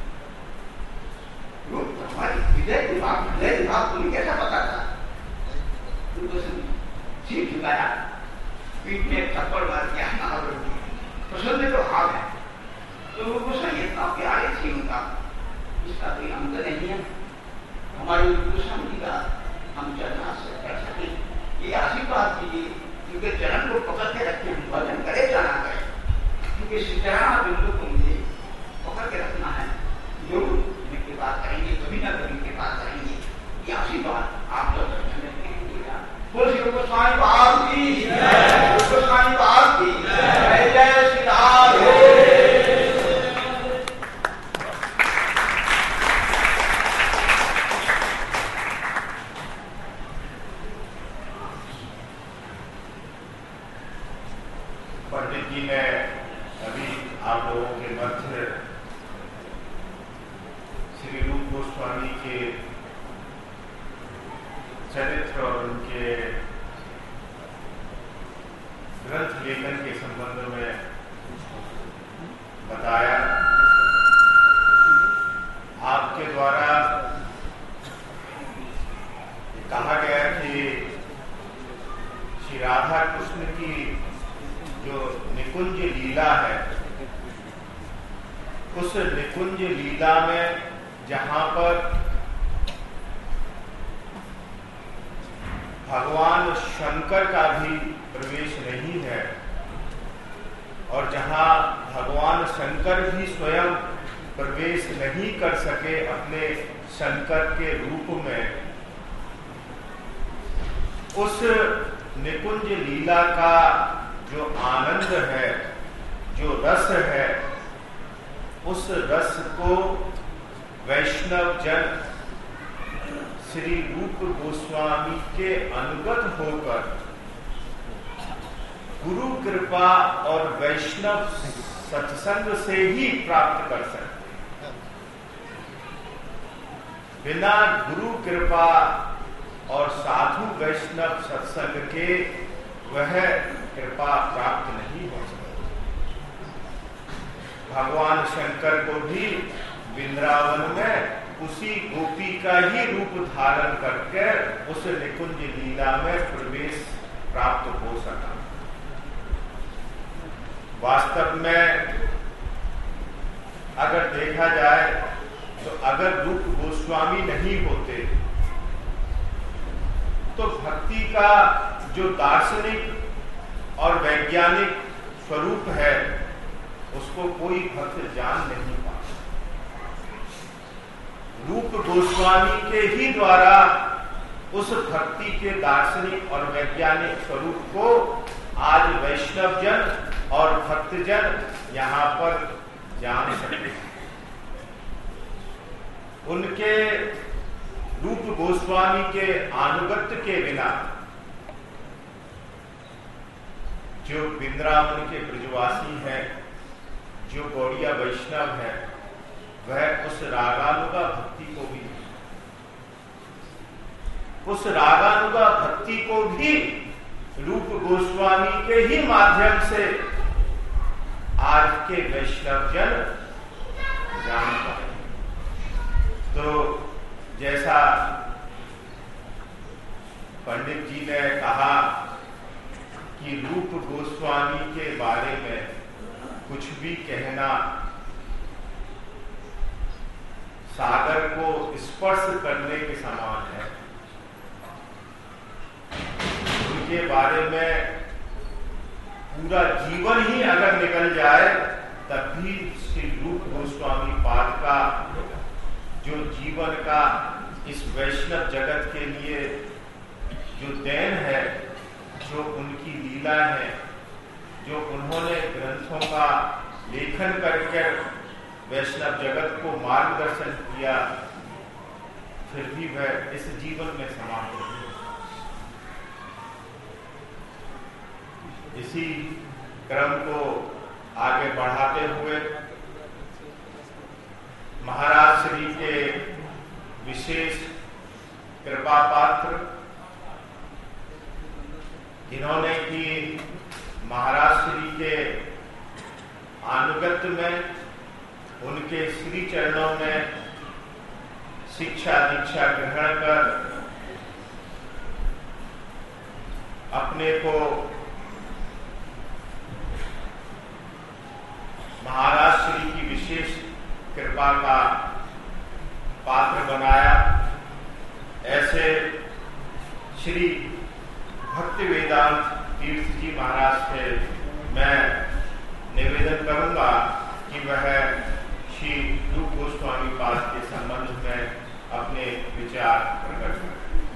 हुआ। हमारी हृदय विभाग हृदय विभाग को कैसा पता था, उनको सीट झुकाया, पीठ में थप्पड़ मार दिया, प्रसन्न तो भाव है, तो उनको सही इतना प्यारे थी उनका, इसका कोई अंत नहीं है। हमारे गोस्वामी का हम चरणा से कर सके, ये आशीर्वाद कीजिए, क्योंकि चरण को पकड़ के रखे, भजन करे जाना करें, क्योंकि चरण बिंदु को मुझे पकड़ के रखना है, जो उनके बात करेंगे कभी ना कभी के बात करेंगे, ये आशीर्वाद आप लोग बोल श्री गोस्वामी बाबा की जय, गोस्वामी बाबा की जय, जय श्री राधे। पंडित जी ने अभी आप लोगों के मध्य श्री रूप गोस्वामी के चरित्र और उनके ग्रंथ लेखन के संबंध में बताया। आपके द्वारा कहा गया कि श्री राधा कृष्ण की जो निकुंज लीला है, उस निकुंज लीला में जहां पर भगवान शंकर का भी प्रवेश नहीं है और जहां भगवान शंकर भी स्वयं प्रवेश नहीं कर सके अपने शंकर के रूप में, उस निकुंज लीला का जो आनंद है, जो रस है, उस रस को वैष्णव जन श्री रूप गोस्वामी के अनुगत होकर गुरु कृपा और वैष्णव सत्संग से ही प्राप्त कर सकते हैं। बिना गुरु कृपा और साधु वैष्णव सत्संग के वह कृपा प्राप्त नहीं हो सकती। भगवान शंकर को भी वृंदावन में उसी गोपी का ही रूप धारण करके उस निकुंज लीला में प्रवेश प्राप्त हो सका। वास्तव में अगर देखा जाए तो अगर रूप गोस्वामी नहीं होते तो भक्ति का जो दार्शनिक और वैज्ञानिक स्वरूप है उसको कोई भक्त जान नहीं पाता। रूप गोस्वामी के ही द्वारा उस भक्ति के दार्शनिक और वैज्ञानिक स्वरूप को आज वैष्णव जन और भक्तजन यहाँ पर जान सकते। उनके रूप गोस्वामी के अनुगत्य के बिना जो वृंदावन के ब्रजवासी हैं, जो गौड़िया वैष्णव हैं, वह उस रागानुगा भक्ति को भी उस रागानुगा भक्ति को भी रूप गोस्वामी के ही माध्यम से आज के वैष्णव जन जान पाए। तो जैसा पंडित जी ने कहा कि रूप गोस्वामी के बारे में कुछ भी कहना सागर को स्पर्श करने के समान है। उनके बारे में पूरा जीवन ही अगर निकल जाए तब भी श्री रूप गोस्वामी पाद का जो जीवन का इस वैष्णव जगत के लिए जो देन है, जो उनकी लीला है, जो उन्होंने ग्रंथों का लेखन करके वैष्णव जगत को मार्गदर्शन किया, फिर भी वह इस जीवन में समाप्त नहीं। इसी क्रम को आगे बढ़ाते हुए महाराज श्री के विशेष कृपा पात्र जिन्होंने कि महाराज श्री के अनुगत्य में उनके श्री चरणों में शिक्षा दीक्षा ग्रहण कर अपने को महाराज श्री की विशेष कृपा का पात्र बनाया, ऐसे श्री भक्ति वेदांत तीर्थ जी महाराज से मैं निवेदन करूंगा कि वह श्री रूप गोस्वामी पाद के संबंध में अपने विचार प्रकट करें।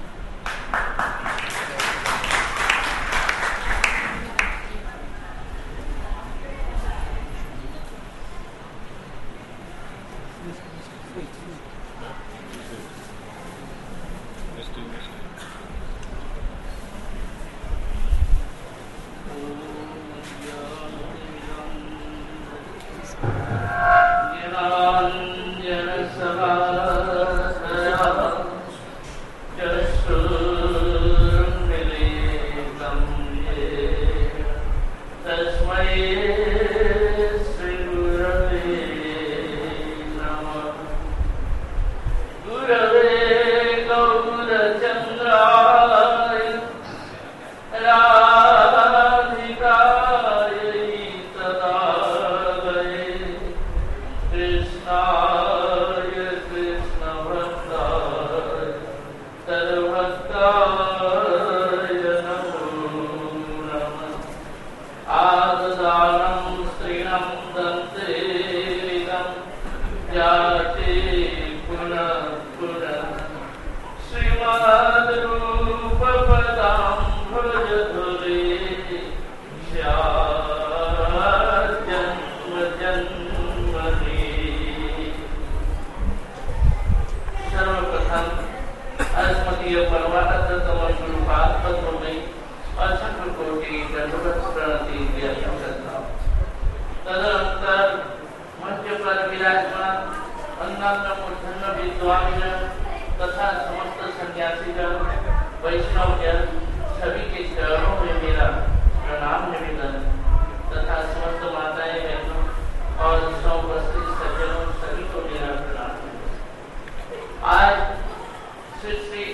तथा समस्त सन्यासीगण वैष्णव जन सभी के चरणों में मेरा प्रणाम निवेदन तथा समस्त माताएं बहनों और सौपस्थित सज्जनों सभी को मेरा प्रणाम निवेदन। आज श्री श्री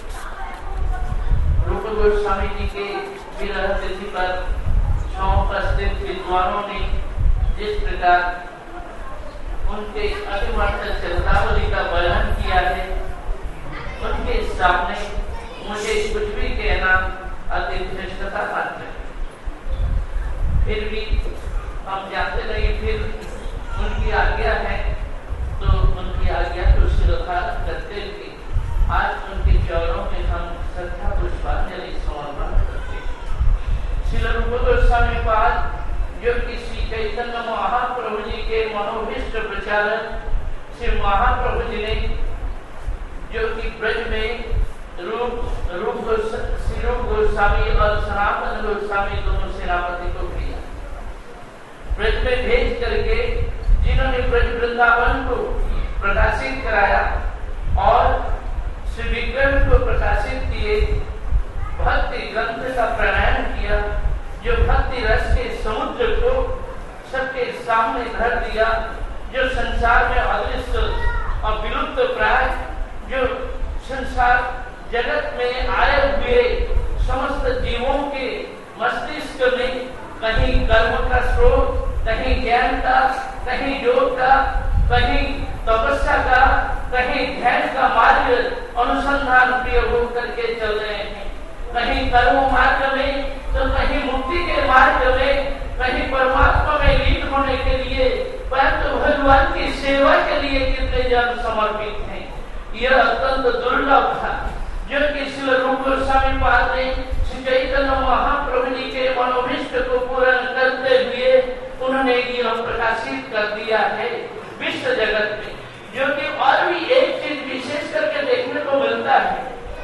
रूप गोस्वामी जी के विरह तिथि पर सौपस्थित विद्वानों ने जिस प्रकार उनके अतिमर्थ चरितावली का वर्णन किया है, उनके सामने मुझे कुछ भी कहना अति धृष्टता पात्र है। फिर भी हम जानते नहीं, फिर उनकी आज्ञा है तो उनकी आज्ञा को शिरसा करते हुए आज उनके चरणों में हम श्रद्धा पुष्पांजलि समर्पण करते हैं। श्री रूप गोस्वामी पाद जो कि श्री चैतन्य महाप्रभु जी के मनोभीष्ट प्रचारक श्री महाप्रभु जी ने जो कि ब्रज में रूप रूप श्री रूप गोस्वामी और सनातन गोस्वामी दोनों सेनापति को भेजा, ब्रज में भेज करके जिन्होंने ब्रज वृंदावन को प्रकाशित कराया और श्री विक्रम को प्रकाशित किए, भक्ति ग्रंथ का प्रणयन किया, जो भक्ति रस के समुद्र को सबके सामने धर दिया, जो संसार में अदृश्य और विलुप्त प्राय, जो संसार जगत में आए हुए समस्त जीवों के मस्तिष्क में कहीं कर्म का स्रोत, कहीं ज्ञान का, कहीं योग का, कहीं तपस्या का, कहीं ध्यान का मार्ग अनुसंधान प्रिय होकर के चल रहे हैं, कहीं कर्म मार्ग में तो कहीं मुक्ति के मार्ग में, कहीं परमात्मा में लीन होने के लिए, परंतु भगवान की सेवा के लिए कितने जन समर्पित हैं। यह अत्यंत दुर्लभ था, जो कि श्री रूप गोस्वामी पाद ने श्री चैतन्य महाप्रभु जी के मनोभीष्ट को पूर्ण करते हुए उन्होंने यह प्रकाशित कर दिया है विश्व जगत में, जो कि और भी एक चीज विशेष करके देखने को मिलता है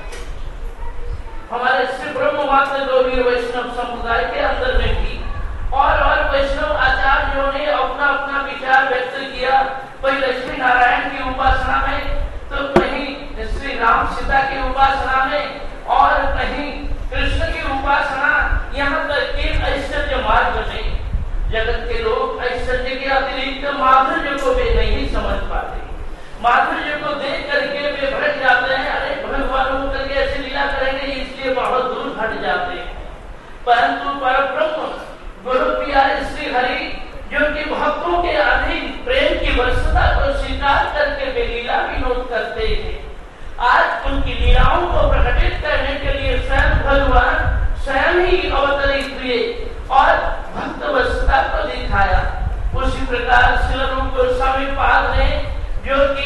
हमारे श्री ब्रह्म मात्र गौरी वैष्णव संप्रदाय के अंदर में भी, और और वैष्णव आचार्यों ने अपना अपना विचार व्यक्त किया। कोई लक्ष्मी नारायण की उपासना में, तो कहीं श्री राम सीता की उपासना में, और कहीं कृष्ण की उपासना, यहाँ तक कि ऐश्वर्य मार्ग में जगत के लोग ऐश्वर्य के अतिरिक्त माधुर्य को वे नहीं समझ पाते। माधुर्य को देख करके वे भटक जाते हैं, अरे भगवान होकर के ऐसे लीला करेंगे, इसलिए बहुत दूर हट जाते हैं। परंतु परब्रह्म गुरु प्यारे श्री हरि, जो कि भक्तों के अधीन प्रेम की वर्षता को स्वीकार करके वे लीला विनोद करते हैं, आज उनकी लीलाओं को प्रकटित करने के लिए स्वयं भगवान स्वयं ही अवतरित हुए और भक्त वर्षता को दिखाया। उसी प्रकार श्री रूप गोस्वामी पाद ने, जो कि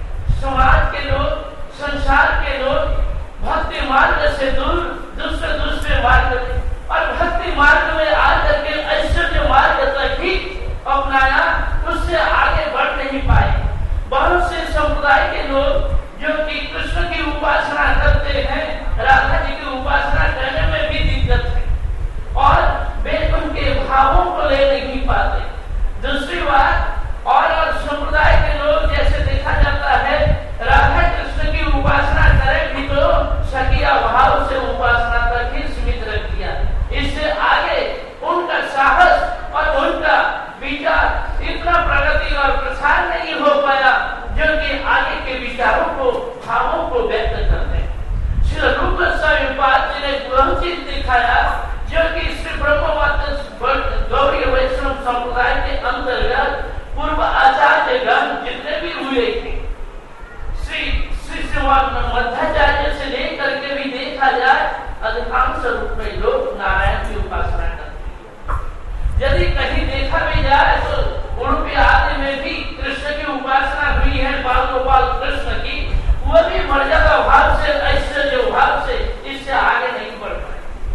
समाज के लोग, संसार के लोग भक्ति मार्ग से दूर दूसरे दूसरे मार्ग में और भक्ति मार्ग में आकर के ऐश्वर्य मार्ग तक ही अपनाया, उससे आगे बढ़ नहीं पाए। बहुत से संप्रदाय के लोग जो कि कृष्ण की उपासना करते हैं, राधा जी की उपासना करने में भी दिक्कत है और वे उनके भावों को ले नहीं पाते। दूसरी बात, और और संप्रदाय के लोग जैसे देखा जाता है, राधा कृष्ण की उपासना करें भी तो सकिया भाव से उपासना तक ही सीमित रख दिया, इससे आगे उनका साहस और उनका विचार इतना प्रगति और प्रसार नहीं हो पाया, जो कि आगे के विचारों को, भावों को व्यक्त करते हैं। श्री रूप गोस्वामी पाद जी ने वह चीज दिखाया, जो कि श्री ब्रह्मवाद गौरी वैष्णव संप्रदाय के अंतर्गत पूर्व आचार्य गण जितने भी हुए थे, श्री श्री मध्याचार्य से लेकर के भी देखा जाए, अधिकांश रूप में लोग नारायण की उपासना करते हैं। यदि कहीं देखा भी जाए तो उड़पी आदि में भी कृष्ण की उपासना हुई है, बाल गोपाल कृष्ण की, वह भी मर्यादा भाव से, ऐश्वर्य भाव से, इससे आगे नहीं बढ़ पाए।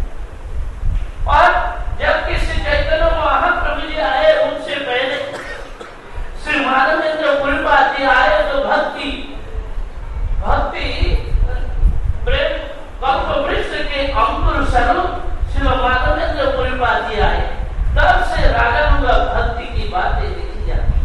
और जब किसी चैतन्य महाप्रभु जी आए, उनसे पहले श्री माधवेंद्र पुरीपाद जी आए, तो भक्ति भक्ति प्रेम कल्प वृक्ष के अंकुर स्वरूप श्री माधवेंद्र पुरीपाद जी आए, तब से रागानुगा भक्ति की बातें देखी जाती।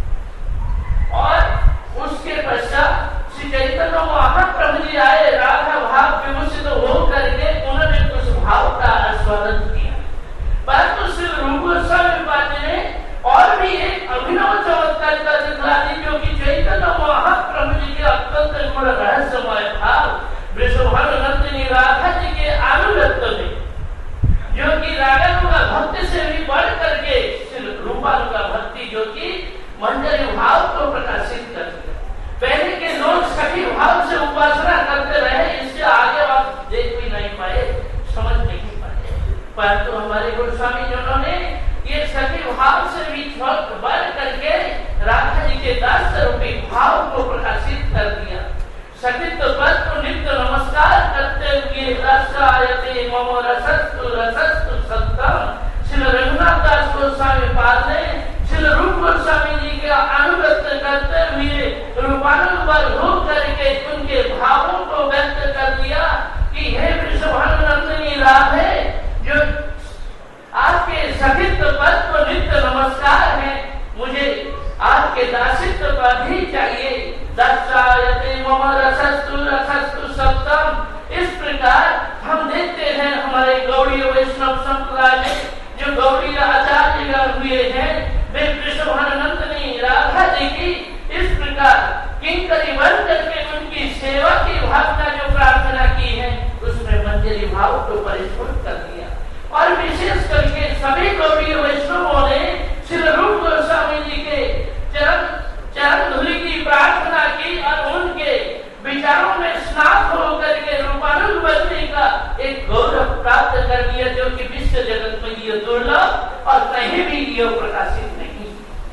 और उसके पश्चात श्री चैतन्य महाप्रभु जी आए, राधा भाव विभूषित हो करके उन्होंने कुछ भाव का आस्वादन किया। परंतु श्री रूप गोस्वामी पाद जी ने और भी एक अभिनव चमत्कार का दिखला दी, जो कि चैतन्य महाप्रभु जी के अत्यंत गुण रहस्यमय भाव वृषभानुनंदिनी राधा जी के अनुगत्य में, जो कि रागानुगा भक्ति से भी बढ़ करके रूपानुगा भक्ति, जो कि मंजरी भाव को प्रकाशित करती है। पहले के लोग सभी भाव से उपासना करते रहे, इससे आगे आप देख भी नहीं पाए, समझ नहीं पाए। परंतु हमारे गोस्वामी जनों ने ये सभी भाव से भी बढ़ करके राधा जी के दास रूपी भाव को प्रकाशित कर दिया। सखित्व पद को नित्य नमस्कार करते हुए रसायते मम रसस्तु रसस्तु सत्तम श्री रघुनाथ दास गोस्वामी पाद ने श्री रूप गोस्वामी जी का अनुगत्य करते हुए रूपानुबर हो करके उनके भावों को व्यक्त कर दिया कि हे वृषभानुनंदिनी राधे, जो आपके सखित्व पद को नित्य नमस्कार है, मुझे आपके उपाधि चाहिए। दर्शायते मम रसस्तु रसस्तु सप्तम। इस प्रकार हम देखते हैं हमारे गौड़ी वैष्णव संप्रदाय में जो गौड़ी आचार्य हुए हैं, वे वृषभानंदिनी राधा जी की इस प्रकार किंकरी बन करके उनकी सेवा की भावना जो प्रार्थना की है, उसमें मंजरी भाव को परिस्फुट कर दिया। और विशेष करके सभी गौड़ी वैष्णवों ने श्री रूप गोस्वामी जी के चरण चरण धूलि की प्रार्थना की और उनके विचारों में स्नात होकर के रूपानुग बनने का एक गौरव प्राप्त कर दिया, जो कि विश्व जगत में ये दुर्लभ और कहीं भी ये प्रकाशित नहीं,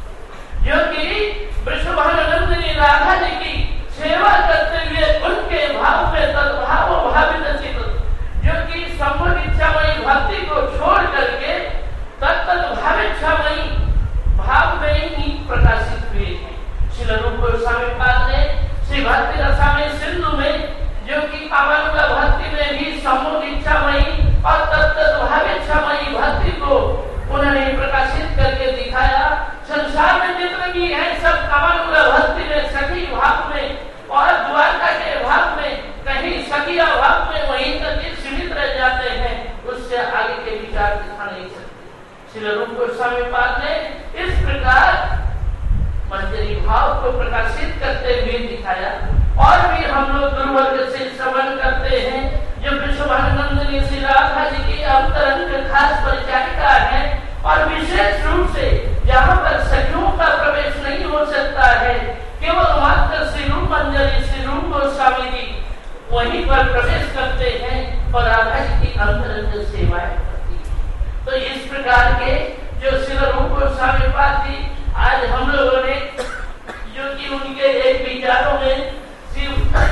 जो कि वृषभानंदिनी राधा जी की सेवा करते हुए उनके भाव में तद्भाव भावित चित्त, जो कि संपूर्ण इच्छामयी भक्ति को छोड़ करके तत्त भाविच्छामयी भाव में ही प्रकाशित हुए हैं। श्री रूप गोस्वामी पाद ने श्री भक्ति रसामय सिंधु में, जो कि अवनुगा भक्ति में भी सम्मुख इच्छामयी और तत्त भाविच्छामयी भक्ति को उन्होंने प्रकाशित करके दिखाया। संसार में जितने भी है सब अवनुगा भक्ति में, सखी भाव में और द्वारका के भाव में, कहीं सखिया भाव में वहीं तक सीमित रह जाते हैं, उससे आगे के विचार दिखा नहीं सकते। श्री रूप गोस्वामी पाद ने इस प्रकार मंजरी भाव को प्रकाशित करते हुए दिखाया। और भी हम लोग गुरुवर्ग से श्रवण करते हैं, जो वृषभानंदिनी श्री राधा जी की अंतरंग खास परिचारिका है, और विशेष रूप से जहाँ पर सखियों का प्रवेश नहीं हो सकता है, केवल मात्र श्री रूप मंजरी श्री रूप गोस्वामी जी वहीं पर प्रवेश करते हैं और राधा जी की अंतरंग सेवाएं करती है। तो इस प्रकार के जो श्री रूप गोस्वामी पाद जी आज हम लोगों ने, जो कि उनके एक विचारों में श्री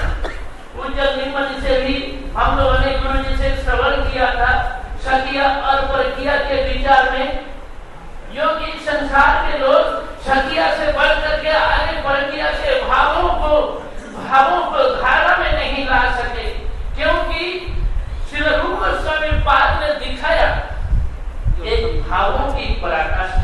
उज्जवल निर्मल से भी हम लोगों ने गुरु जी से श्रवण किया था, सखिया और परकिया के विचार में, जो कि संसार के लोग सखिया से बढ़ करके आगे परकिया के भावों को भावों को धारा में नहीं ला सके, क्योंकि श्री रूप गोस्वामी पाद ने दिखाया एक भावों की पराकाष्ठा,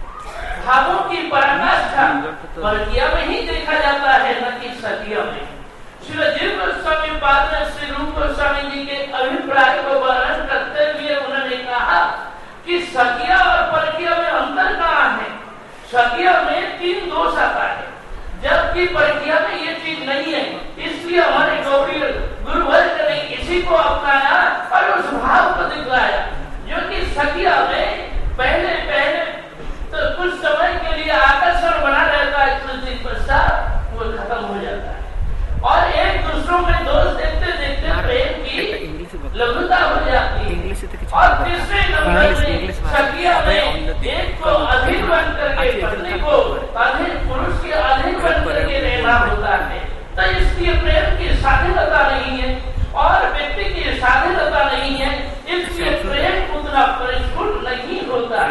भावों की पराकाष्ठा परकिया में ही देखा जाता है, न कि सखिया में। श्री जीव गोस्वामी पाद ने श्री रूप गोस्वामी जी के अभिप्राय को वर्णन करते हुए उन्होंने कहा कि सखिया और परकिया में अंतर कहाँ है। सखिया में तीन दोष आता है, जबकि परकिया में ये चीज नहीं है। इसलिए हमारे गौड़ी गुरुवर्ग ने इसी को अपनाया और उस भाव को दिखलाया, जो कि सखिया में पहले पहले तो कुछ समय के लिए आकर्षण बना रहता है, कुछ दिन पश्चात वो खत्म हो जाता है, और एक दूसरों में दोष देखते देखते प्रेम की लघुता हो जाती है। और तीसरे नंबर में सखिया में एक को अधीन बन करके पत्नी को अधीन पुरुष के अधीन बन करके रहना होता है। तो इसलिए प्रेम की स्वाधीनता नहीं है और व्यक्ति की स्वाधीनता नहीं है, इसलिए प्रेम उतना परिस्फुट नहीं होता।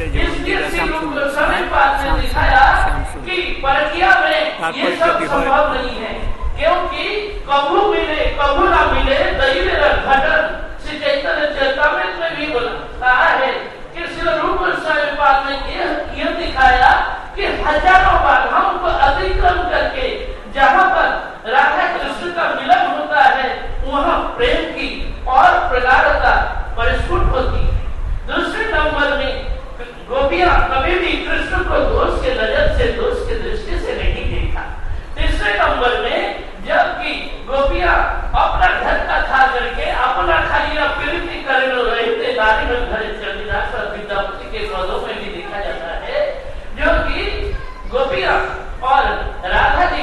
इसलिए श्री रूप गोस्वामी पाद ने दिखाया कि परकिया में ये सब संभव नहीं है, क्योंकि कभू मिले कभू ना मिले दैव घटन। श्री चैतन्य चरितामृत में भी बोला कहा है कि श्री रूप गोस्वामी पाद ने यह दिखाया कि हजारों बाधाओं को अतिक्रम करके जहाँ पर राधा कृष्ण का मिलन होता है, वहाँ प्रेम की और प्रगाढ़ता परिस्फुट होती है। दूसरे नंबर में गोपियां कभी भी कृष्ण को दोष के नजर से, दोष के दृष्टि से नहीं देखा। तीसरे नंबर में जबकि गोपियां अपना घर का खा करके अपना खालिया प्रीति कर रहते नारी में घर चंद्रदास और विद्यापति के पदों में भी देखा जाता है, जो कि गोपियां और राधा जी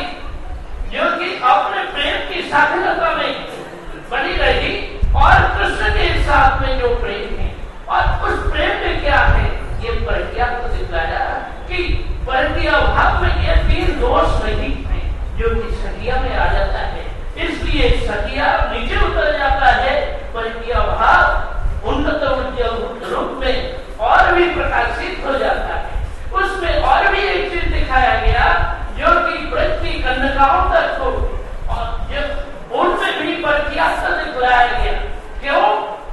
जो कि अपने प्रेम की स्वाधीनता में बनी रही और कृष्ण के साथ में जो प्रेम है, और उस प्रेम में क्या है ये परकिया को दिखाया कि परकिया भाव में ये तीन दोष नहीं है, जो कि सखिया में आ जाता है। इसलिए सखिया नीचे उतर जाता है, परकिया भाव उन्नत उज्ज्वल रूप में और भी प्रकाशित हो जाता है। उसमें और भी एक चीज दिखाया गया, जो कि ब्रज की कन्यकाओं तक को उनमें भी परकिया दिखलाया गया। क्यों?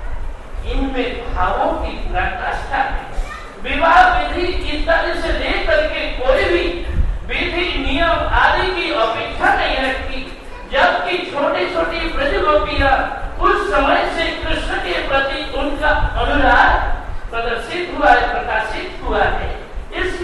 इनमें भावों की पराकाष्ठा है। विवाह विधि इत्यादि से लेकर के कोई भी विधि नियम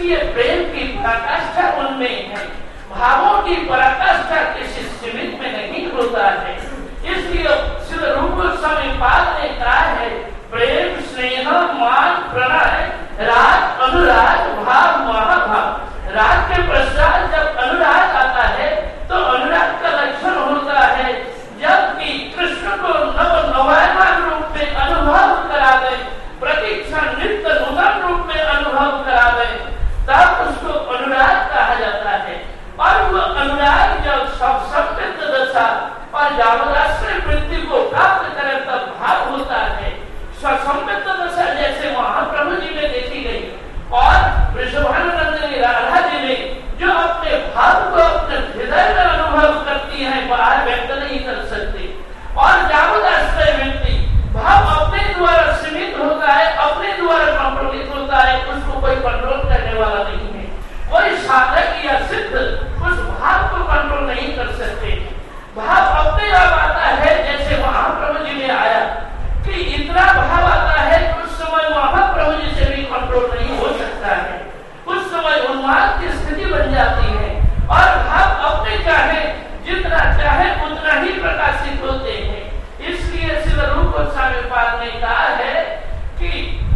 इसलिए प्रेम की पराकाष्ठा उनमें है, भावों की पराकाष्ठा किसी सीमित में नहीं होता है। इसलिए श्री रूप गोस्वामी पाद ने कहा है, प्रेम स्नेह मान प्रणय राग अनुराग भाव महाभाव। राग के पश्चात जब अनुराग आता है तो अनुराग का लक्षण होता है जबकि कृष्ण को नव नवायमान रूप में अनुभव करा दे, प्रतीक्षा नित्य नूतन रूप में अनुभव करा दे, तब उसको अनुराग कहा जाता है। और वो अनुराग जब सब संपित दशा और जावदाश्रय वृत्ति को प्राप्त करे तब भाव होता है। संपित दशा जैसे महाप्रभु जी में देखी गई और वृषभानुनंदिनी राधा जी में जो अपने भाव को अपने हृदय में अनुभव करती हैं, बाहर व्यक्त नहीं कर सकते। और जावदाश्रय व्यक्ति भाव अपने द्वारा सीमित होता है, अपने द्वारा कंट्रोलित होता है, उसको कोई कंट्रोल करने वाला नहीं है। कोई साधक या सिद्ध उस भाव को कंट्रोल नहीं कर सकते। भाव अपने आप आता है, जैसे महाप्रभु जी में आया कि इतना भाव आता है कि उस समय महाप्रभु जी से भी कंट्रोल नहीं हो सकता है। उस समय उन्माद की स्थिति बन जाती है और भाव अपने चाहे जितना चाहे उतना ही प्रकाशित होते हैं। इसलिए श्री रूप गोस्वामी पाद ने कहा है कि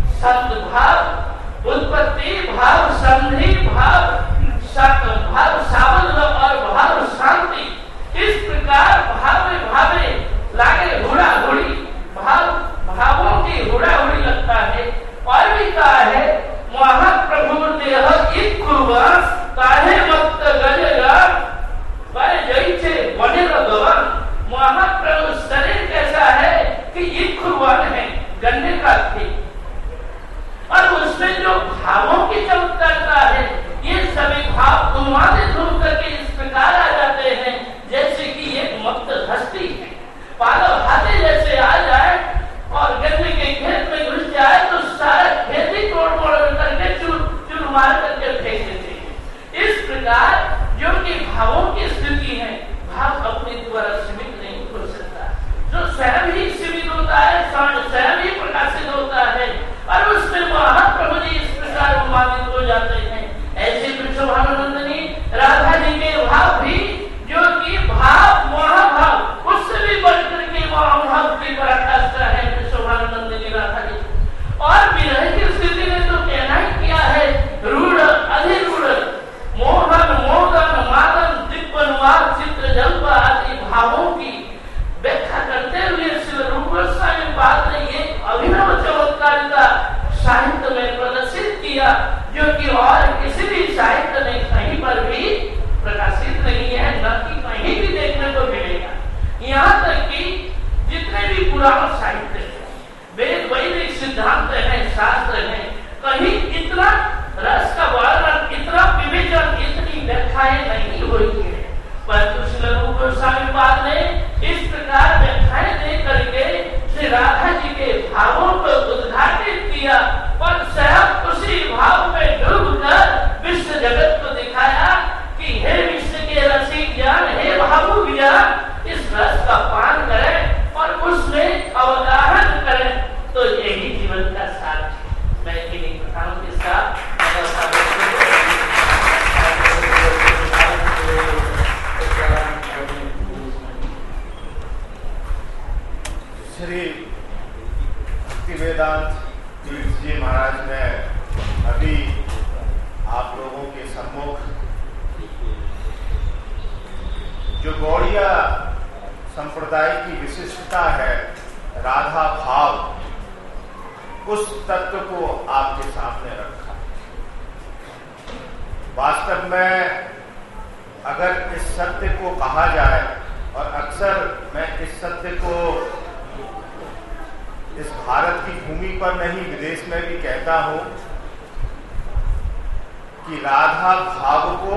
सद्भाव उत्पत्ति, भाव संधि, भाव भाव सावल और भाव शांति, इस प्रकार भावे भावे लागे हुड़ा हुड़ी, भाव भावों की हुड़ा हुड़ी लगता है। और भी कहा है, महाप्रभु देह इक्कुवा काहे मत गलेगा वह जैसे बने लगवन। महाप्रभु शरीर कैसा है कि इक्कुवन है, गन्ने का थी, और उसमें जो भावों की चमत्कारता है, ये सभी भाव उन्मादित होकर के इस प्रकार आ जाते हैं जैसे कि एक मत हस्ती है। पागल हाथी जैसे आ जाए और गन्ने के खेत में घुस जाए तो सारा खेत ही तोड़ मोड़ करके चूर चूर मार करके फेंक देते हैं। इस प्रकार जो कि भावों की स्थिति है, भाव अपने द्वारा सीमित नहीं हो सकता। जो स्वयं ही सीमित होता है, स्वयं ही प्रकाशित होता है, और उसमें महाप्रभु जी इस प्रकार उन्मादित हो जाते हैं। ऐसे वृषभानुनंदिनी राधा जी के भाव भी जो कि भाव महाभाव उससे भी बढ़कर के महाभाव की पराकाष्ठा है वृषभानुनंदिनी राधा जी। और विरह की स्थिति में तो कहना ही क्या है, रूढ़ अधिरूढ़ मोहन मोदन मादन दिव्यनुवाद चित्र जल्प आदि भावों की व्याख्या करते हुए श्री रूप गोस्वामी पाद ने ये अभिनव चमत्कारिता साहित्य में प्रदर्शित किया जो कि और किसी भी साहित्य में कहीं पर भी प्रकाशित नहीं है, न कि कहीं भी देखने को मिलेगा। यहाँ तक कि जितने भी पुराण साहित्य है, वेद वैदिक सिद्धांत है, शास्त्र है, कहीं इतना रस का वर्णन, इतना विवेचन, इतनी व्याख्याएं नहीं हुई है। परंतु श्री रूप गोस्वामी पाद ने इस प्रकार व्याख्याएं दे करके श्री राधा जी के भावों को उद्घाटित किया और स्वयं उसी भाव में डूबकर विश्व जगत को दिखाया कि हे विश्व के रसिक ज्ञान, हे भावु ज्ञान, इस रस का पान करें और उसमें अवगाहन करें। तो यही जीवन का सार है। मैं इन्हीं कथाओं के साथ श्री भक्तिवेदांत तीर्थ जी महाराज ने अभी आप लोगों के सम्मुख जो गौड़िया संप्रदाय की विशिष्टता है, राधा भाव, उस तत्व को आपके सामने रखा। वास्तव में अगर इस सत्य को कहा जाए, और अक्सर मैं इस सत्य को इस भारत की भूमि पर नहीं विदेश में भी कहता हूं कि राधा भाव को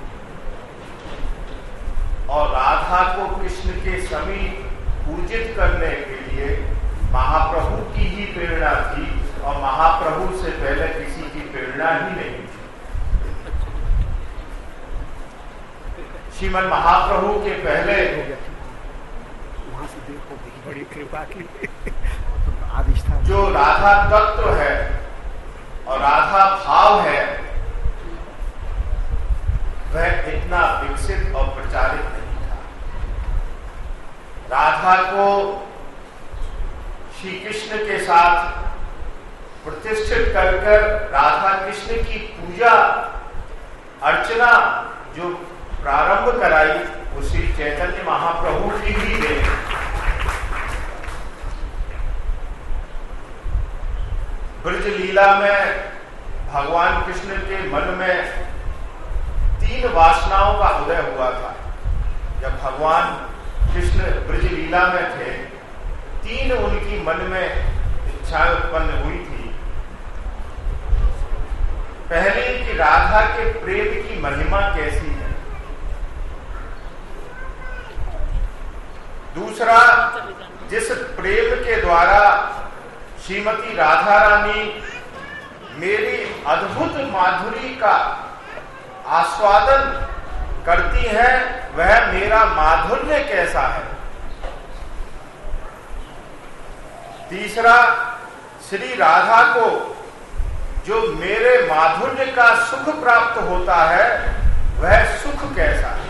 और राधा को कृष्ण के समीप पूजित करने के लिए महाप्रभु की ही प्रेरणा थी, और महाप्रभु से पहले किसी की प्रेरणा ही नहीं थी। श्रीमन महाप्रभु के पहले वहां से देखो बड़ी कृपा की जो राधा तत्व है और राधा भाव है, इतना विकसित और प्रचारित नहीं था। राधा को श्री कृष्ण के साथ प्रतिष्ठित कर कर राधा कृष्ण की पूजा अर्चना जो प्रारंभ कराई वो श्री चैतन्य महाप्रभु की ही देन। ब्रज लीला में भगवान कृष्ण के मन में तीन वासनाओं का उदय हुआ था। जब भगवान कृष्ण ब्रज लीला में थे, तीन उनकी मन में इच्छाएं उत्पन्न हुई थी। पहली कि राधा के प्रेम की महिमा कैसी है, दूसरा जिस प्रेम के द्वारा श्रीमती राधा रानी मेरी अद्भुत माधुरी का आस्वादन करती है, वह मेरा माधुर्य कैसा है। तीसरा, श्री राधा को जो मेरे माधुर्य का सुख प्राप्त होता है, वह सुख कैसा है।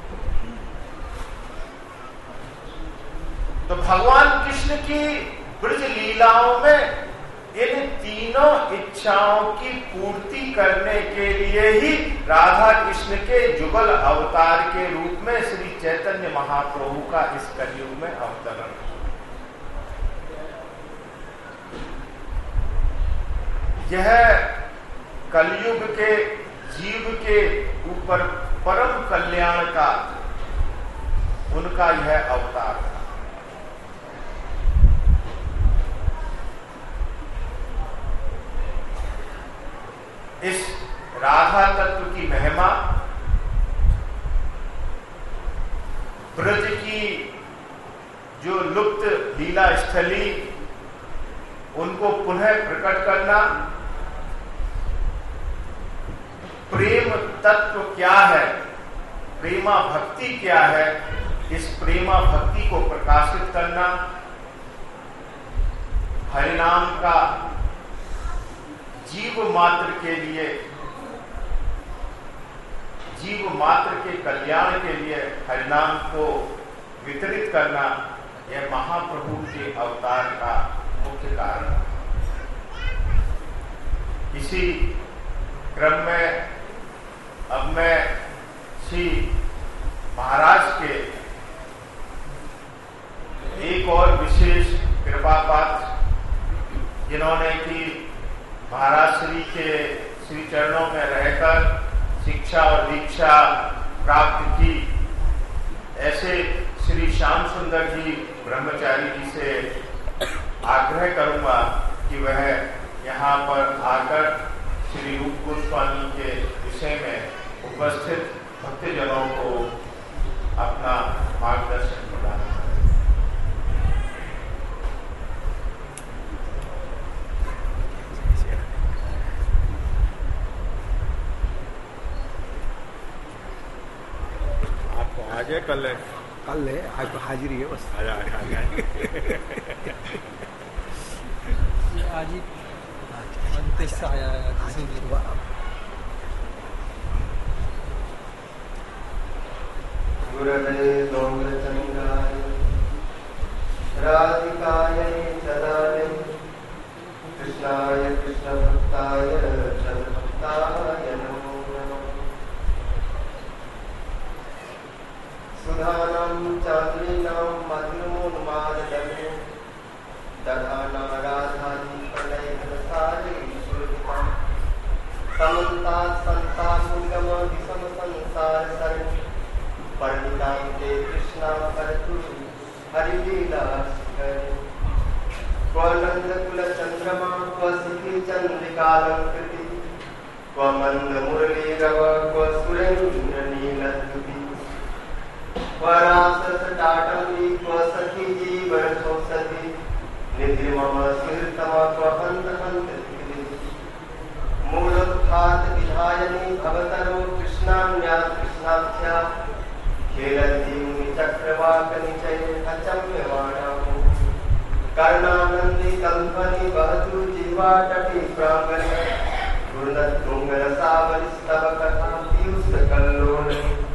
तो भगवान कृष्ण की ब्रज लीलाओं में इन तीनों इच्छाओं की पूर्ति करने के लिए ही राधा कृष्ण के जुगल अवतार के रूप में श्री चैतन्य महाप्रभु का इस कलयुग में अवतरण। यह कलयुग के जीव के ऊपर परम कल्याण का उनका यह अवतार था। इस राधा तत्व की महिमा, ब्रज की जो लुप्त लीला स्थली, उनको पुनः प्रकट करना, प्रेम तत्व क्या है, प्रेमा भक्ति क्या है, इस प्रेमा भक्ति को प्रकाशित करना, हरिनाम का जीव मात्र के लिए, जीव मात्र के कल्याण के लिए हरिनाम को वितरित करना, यह महाप्रभु के अवतार का मुख्य कारण है। इसी क्रम में अब मैं श्री महाराज के एक और विशेष कृपा पात्र, जिन्होंने कि महाराज श्री के श्री चरणों में रहकर शिक्षा और दीक्षा प्राप्त की, ऐसे श्री श्याम सुंदर जी ब्रह्मचारी जी से आग्रह करूंगा कि वह यहाँ पर आकर श्री रूप गोस्वामी के विषय में उपस्थित भक्तजनों को अपना मार्गदर्शन प्रदान करें। आज है कल है कल है, आज तो हाजिरी है बस। आज आज आज आज ही उनतीस से आया है। गुरवे गौरचंद्राय राधिकायै सदायै कृष्णाय कृष्णभक्ताय तद्भक्ताय नमो नमः। सुधानां चांद्रीनां मधुरोन्माददमे दधाना राधाधीपनयनसारे सुरभितां समन्तात् सन्तामुद्गम विषम संसार सरणी परिणितां ते कृष्णा परतु हरिलीला क्व नन्दकुलचन्द्रमा क्व सिखी चन्द्रिकालङ्कृति क्व मन्दमुरलीरव क्व सुरेन्द्रनीलद्युति क्व राससटाटम्बी क्व सखी जीवनसंसति निधि मम स्मृतम क्व हन्त हन्त मूलोत्थात विधायनी भवतरो कृष्णान्या कृष्णाख्या खेलन्ती चक्रवाकनिचये अचम्यमाणामो कर्णानन्दी कल्पनि वहतु जीवाटपि प्राङ्गणे गुरुनतुङ्गरसावलिस्तव कथा पीयूषकल्लोलने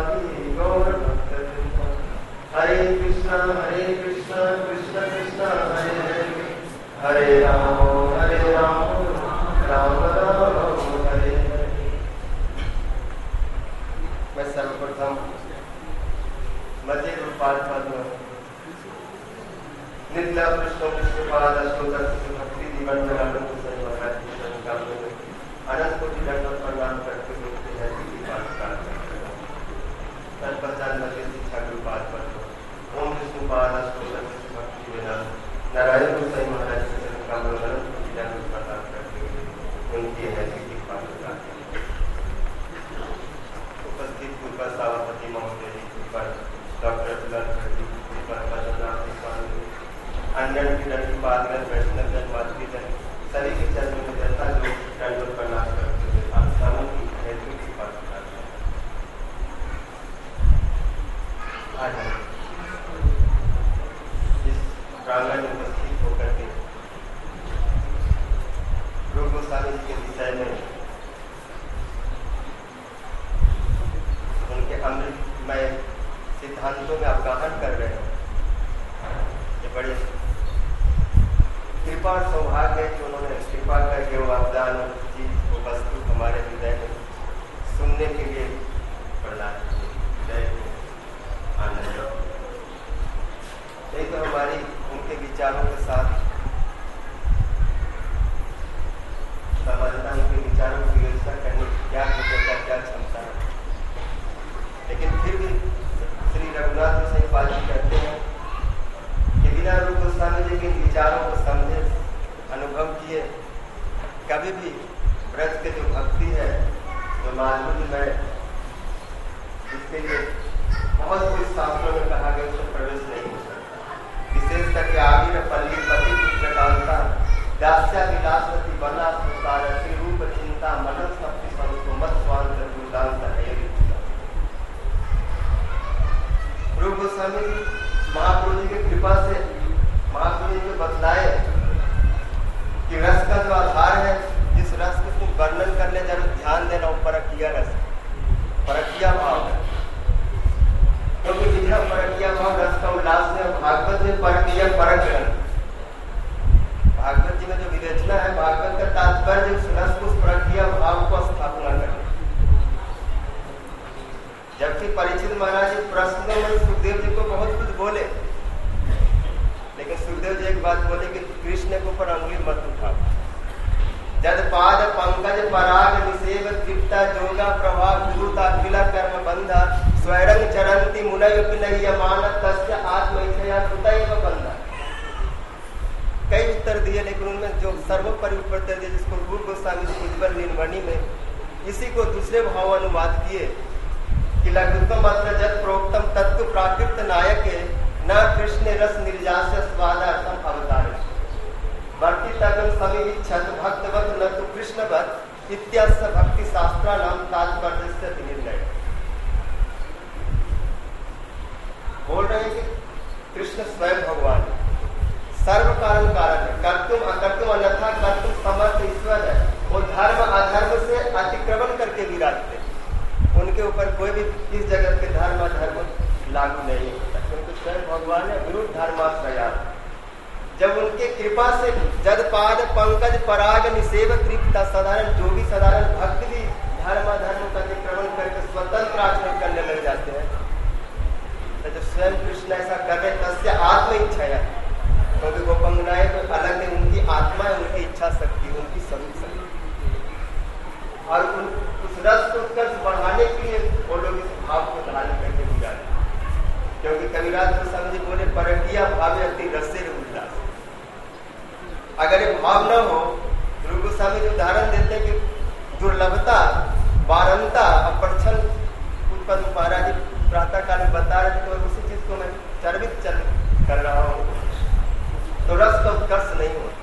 आदि गौर भक्त हरे कृष्णा हरे कृष्णा कृष्ण कृष्णा हरे हरे हरे राम हरे राम राम राम हरे हरे। मैं सर्वप्रथम मध्य रूपाल पद नित्या कृष्ण कृष्णपाद अष्टोत्तर भक्ति जीवन जनानंद सही महाराज की शरण में अनंत कोटि दंडवत प्रणाम करते हुए जयंती की पाठ तत्पश्चात मध्य शिक्षा रूपाल पद ओम विष्णुपाद अष्टोत्तर भक्ति वेदांत नारायण को सही महाराज की शरण में अनंत कोटि दंडवत प्रणाम करते हुए उनकी जयंती की पाठ उपस्थित पूर्व सभापति महोदय जी पर डॉक्टर दुलाल अंजन की दंडी पादगन वैष्णव जन मातृ जन सभी के चरणों में जनता जो दंडवत प्रणाम करते हुए आस्थानों की हेतु की बात करते हैं। आज इस प्रांगण में उपस्थित होकर के रूप गोस्वामी जी के विषय में उनके अमृतमय सिद्धांतों में अवगाहन कर रहे हैं। ये बड़े कृपा और सौभाग्य है कि उन्होंने कृपा करके वो अवदान चीज वो वस्तु हमारे हृदय में सुनने के लिए प्रदान किए। हृदय को आनंद नहीं तो हमारी उनके विचारों के साथ समझना उनके विचारों की विवेचना करने की क्या योग्यता क्या क्षमता है। लेकिन फिर भी श्री रघुनाथ जी पाल जी कहते हैं कि बिना रूप गोस्वामी जी के विचारों को समझे अनुभव किए कभी भी ब्रज के जो भक्ति है जो माधुर्य में इसके लिए बहुत कुछ शास्त्रों में कहा गया उसमें प्रवेश नहीं हो सकता। विशेष करके आगे में पल्ली पति पुत्रकांता दास्या विलासवती बना सुतार श्री रूप चिंता मनस शक्ति संतो मत स्वांत दुर्दांत है। रूप गोस्वामी जी महाप्रभु जी की कृपा से महाप्रभु जी को बतलाए कि रस का जो आधार है जिस रस को तुम वर्णन करने जरूर ध्यान देना वो परकिया रस परकिया भाव है। क्योंकि विधा परकिया भाव रस का उल्लास में भागवत में परकिया परक भागवत जी में जो विवेचना है भागवत का तात्पर्य उस रस को उस परकिया भाव को स्थापना करना। जबकि परीक्षित महाराज जी प्रश्नों में सुखदेव जी को बहुत कुछ बोले लेकिन सुखदेव जी एक बात बोले कि कृष्ण के ऊपर अंगुली मत उठाओ। जद पाद पंकज पराग निसेव तृप्ता जोगा प्रभाव गुरुता अखिला कर्म बंधा स्वैरंग चरंती मुनय पिनयमान तस्य आत्म इच्छया सुतैव बंधा। कई उत्तर दिए लेकिन उनमें जो सर्वोपरि उत्तर दिए जिसको रूप गोस्वामी जी उज्ज्वल निर्मणि में इसी को दूसरे भाव अनुवाद किए कि लघुत्तम अत्र जत प्रोक्तम तत्व प्राकृत नायक न कृष्ण रस निर्जास्य स्वादार्थम अवतार भक्ति तगन समीक्षत भक्तवत न तो कृष्णवत इत्यस्य भक्ति शास्त्रा नाम तात्पर्य से निर्णय। बोल रहे हैं कि कृष्ण स्वयं भगवान सर्व कारण कारण है कर्तुम अकर्तुम अन्यथा कर्तुम समर्थ ईश्वर है। वो धर्म अधर्म से अतिक्रमण करके विराजते हैं। उनके ऊपर कोई भी इस जगत के धर्म अधर्म लागू नहीं होता क्योंकि स्वयं भगवान है विरुद्ध धर्माश्रया। जब उनके कृपा से जद पाद पंकज पराग निसेव तृप्ता साधारण जो भी साधारण भक्त भी धर्म अधर्म का अतिक्रमण करके स्वतंत्र आचरण करने लग जाते हैं तो जब स्वयं कृष्ण ऐसा कर रहे तस्य आत्म इच्छा है क्योंकि गोपंगनाएं तो अलग है उनकी आत्मा है उनकी इच्छा शक्ति उनकी स्वरूप शक्ति और उन उस रस को उत्कर्ष बढ़ाने के लिए वो लोग इस भाव को धारण करके दिया क्योंकि कविराज को समझे बोले परकिया भावे अति रसे उल्लास। अगर ये भाव न हो रूप गोस्वामी जो उदाहरण देते हैं कि दुर्लभता बारंता अपरछन उत्पन्न महाराज प्रातः काल में बता रहे थे तो उसी चीज को मैं चर्वित चल कर रहा हूँ तो रस का उत्कर्ष नहीं हो।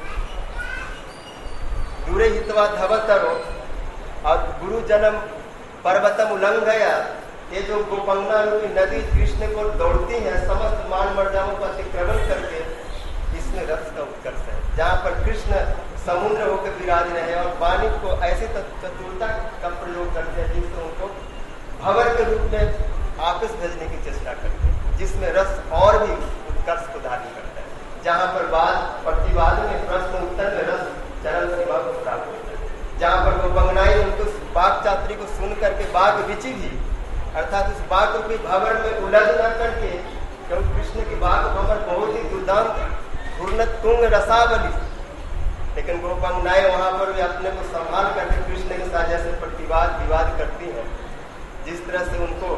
दूरे हितवा धवतरो और गुरु जन्म पर्वतम उल्लंघ गया ये जो गोपंगना रूपी नदी कृष्ण को दौड़ती है समस्त मान मर्यादाओं को अतिक्रमण करके इसमें रस का उत्कर्ष है जहाँ पर कृष्ण समुद्र होकर विराज रहे और वाणी को ऐसे चतुरता का प्रयोग करते हैं जिससे उनको भंवर के रूप में वापस भेजने की चेष्टा करते हैं, जिसमें रस और भी उत्कर्ष को धारण करता है। जहाँ पर वाद प्रतिवाद में प्रश्न उत्तर में रस चरम सीमा को प्राप्त होता है। जहाँ पर वो बंगनाई उनको बाग चातरी को सुन करके बाग विचि भी, अर्थात उस बाग को भी भंवर में उलझ न करके, क्योंकि कृष्ण की बाग भंवर बहुत ही दुर्दांत पूर्ण तुंग रसावली, लेकिन वो बंगनाएं वहां पर भी अपने को संभाल करके कृष्ण के साथ जैसे प्रतिवाद विवाद करती हैं, जिस तरह से उनको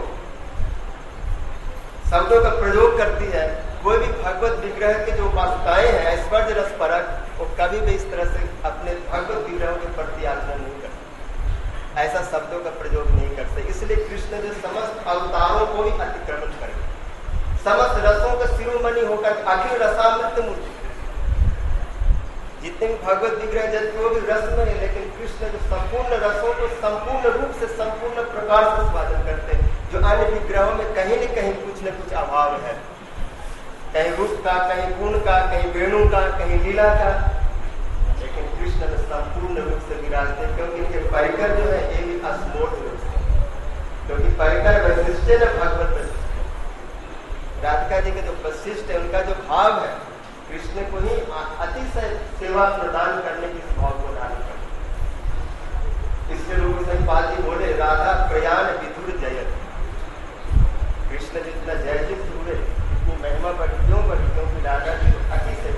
शब्दों का प्रयोग करती है, कोई भी भगवत विग्रह के जो उपासकाएं हैं ऐश्वर्य रस परक, वो कभी भी इस तरह से अपने भगवत विग्रहों के प्रति आचरण नहीं करते, ऐसा शब्दों का प्रयोग नहीं करते। इसलिए कृष्ण जो समस्त अवतारों को भी अतिक्रमण करेंगे, समस्त रसों का शिरोमणि होकर अखिल रसामृत मूर्ति, जितने भी भगवत विग्रह जैसे वो भी रस में है, लेकिन कृष्ण जो संपूर्ण रसों को संपूर्ण रूप से संपूर्ण प्रकार से स्वादन करते हैं, जो अन्य विग्रहों में कहीं न कहीं कुछ न कुछ अभाव है, कहीं रूप का, कहीं गुण का, कहीं वेणु का, कहीं लीला का, लेकिन कृष्ण में संपूर्ण रूप से विराजते हैं, क्योंकि इनके परिकर जो है ये भी अस्मोट रूप से, क्योंकि परिकर वैशिष्ट है भगवत वैशिष्ट। राधिका जी के जो वैशिष्ट है, उनका जो भाव है, कृष्ण को ही अतिशय सेवा प्रदान करने की स्वभाव को धारण करते। इसके रूप में पाजी बोले राधा प्रयाण विधुर जयत, कृष्ण जितना जय युक्त हुए इतनी महिमा बढ़ी, क्यों बढ़ी? क्योंकि राधा जी अतिशय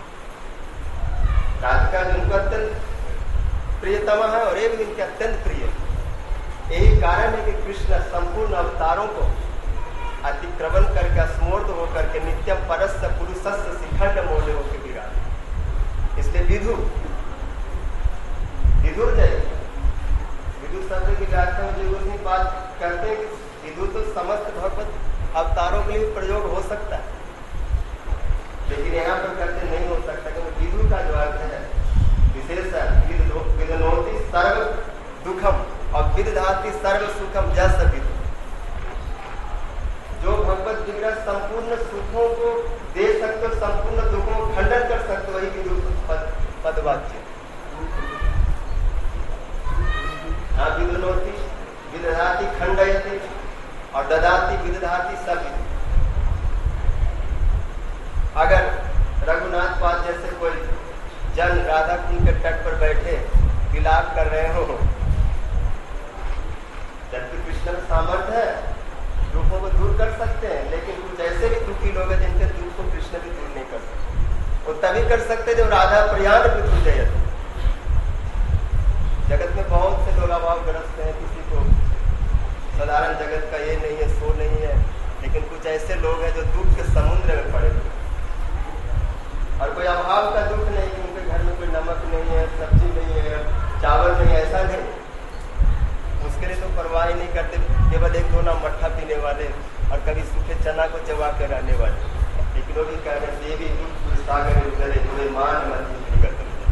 राधिका जी उनको अत्यंत प्रियतमा है और एक इनके अत्यंत प्रिय। यही कारण है कि कृष्ण संपूर्ण अवतारों को अतिक्रमण करके स्मूर्त होकर के नित्यम परस्य पुरुषस्य शिखंड मोले होकर विराज। इसलिए विधु विधुर जय, विधु शब्द की व्याख्या में जो उसी बात करते हैं कि विधु तो समस्त भगवत अवतारों के लिए प्रयोग हो सकता है, लेकिन यहाँ पर करते नहीं हो सकता, क्योंकि विधु का जो अर्थ है विशेष विधनोति सर्व दुखम और विदधाति सर्व सुखम जस विधु। जो भगवत विग्रह संपूर्ण सुखों को दे सकते हो, संपूर्ण दुखों को खंडन कर सकते हो, वही विधु पद पदवाच्य। हाँ, विदुनोति विदधाति खंडयति और ददाति विदधाति सब विधु। अगर रघुनाथ पाद जैसे कोई जन राधा कुंड के तट पर बैठे विलाप कर रहे हो, जबकि कृष्ण में सामर्थ्य है, दुखों को दूर कर सकते हैं, लेकिन कुछ ऐसे भी दुखी लोग हैं जिनके दुख को कृष्ण भी दूर नहीं कर सकते। वो तभी कर सकते जब राधा प्रयाण विधु जयत। जगत में बहुत से लोग अभावग्रस्त हैं, किसी को साधारण जगत का ये नहीं है सो नहीं है, लेकिन कुछ ऐसे लोग हैं जो दुख के समुद्र में पड़े हुए, और कोई अभाव का दुख नहीं कि उनके घर में कोई नमक नहीं है, सब्जी नहीं है, चावल नहीं है, ऐसा नहीं, उसके लिए तो परवाह ही नहीं करते, केवल एक दो ना मट्ठा पीने वाले और कभी सूखे चना को चबा कर रहने वाले। लेकिन वो भी कह रहे हैं ये भी दुख सागर उधरे जुड़े मान मत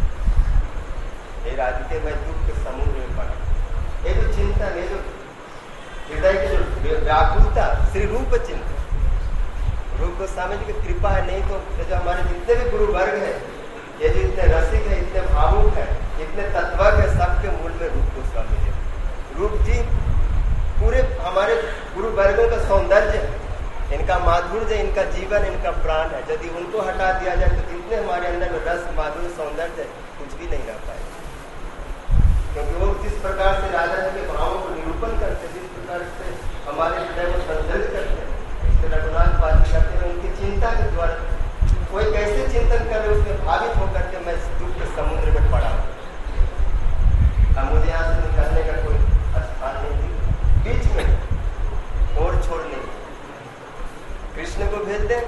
राधिके मैं दुख के समुद्र में पड़ा। ये जो चिंतन, ये जो हृदय की जो व्याकुलता, श्री रूप चिंतन, रूप गोस्वामी जी की कृपा है, नहीं तो जो हमारे जितने भी गुरु वर्ग है, ये जो इतने रसिक है, इतने भावुक है, इतने तत्वज्ञ है, सबके मूल में रूप गोस्वामी जी। रूप जी पूरे हमारे गुरु वर्गों का सौंदर्य है, इनका माधुर्य, इनका जीवन, इनका प्राण है। यदि उनको हटा दिया जाए तो जितने हमारे अंदर में रस, माधुर्य, सौंदर्य है, कुछ भी नहीं रह पाएगा। क्योंकि वो जिस प्रकार से राजा जी के भावों को निरूपण करते, जिस प्रकार से हमारे हृदय को संदर्भित करते हैं, इसके रघुनाथ बात करते हैं, उनकी चिंता के द्वारा कोई कैसे चिंतन करे, उसमें भावित होकर के मैं दुख के समुद्र में पड़ा हूँ, अब मुझे यहाँ से निकलने का कोई स्थान नहीं, बीच में और छोड़ नहीं, कृष्ण को भेज दे।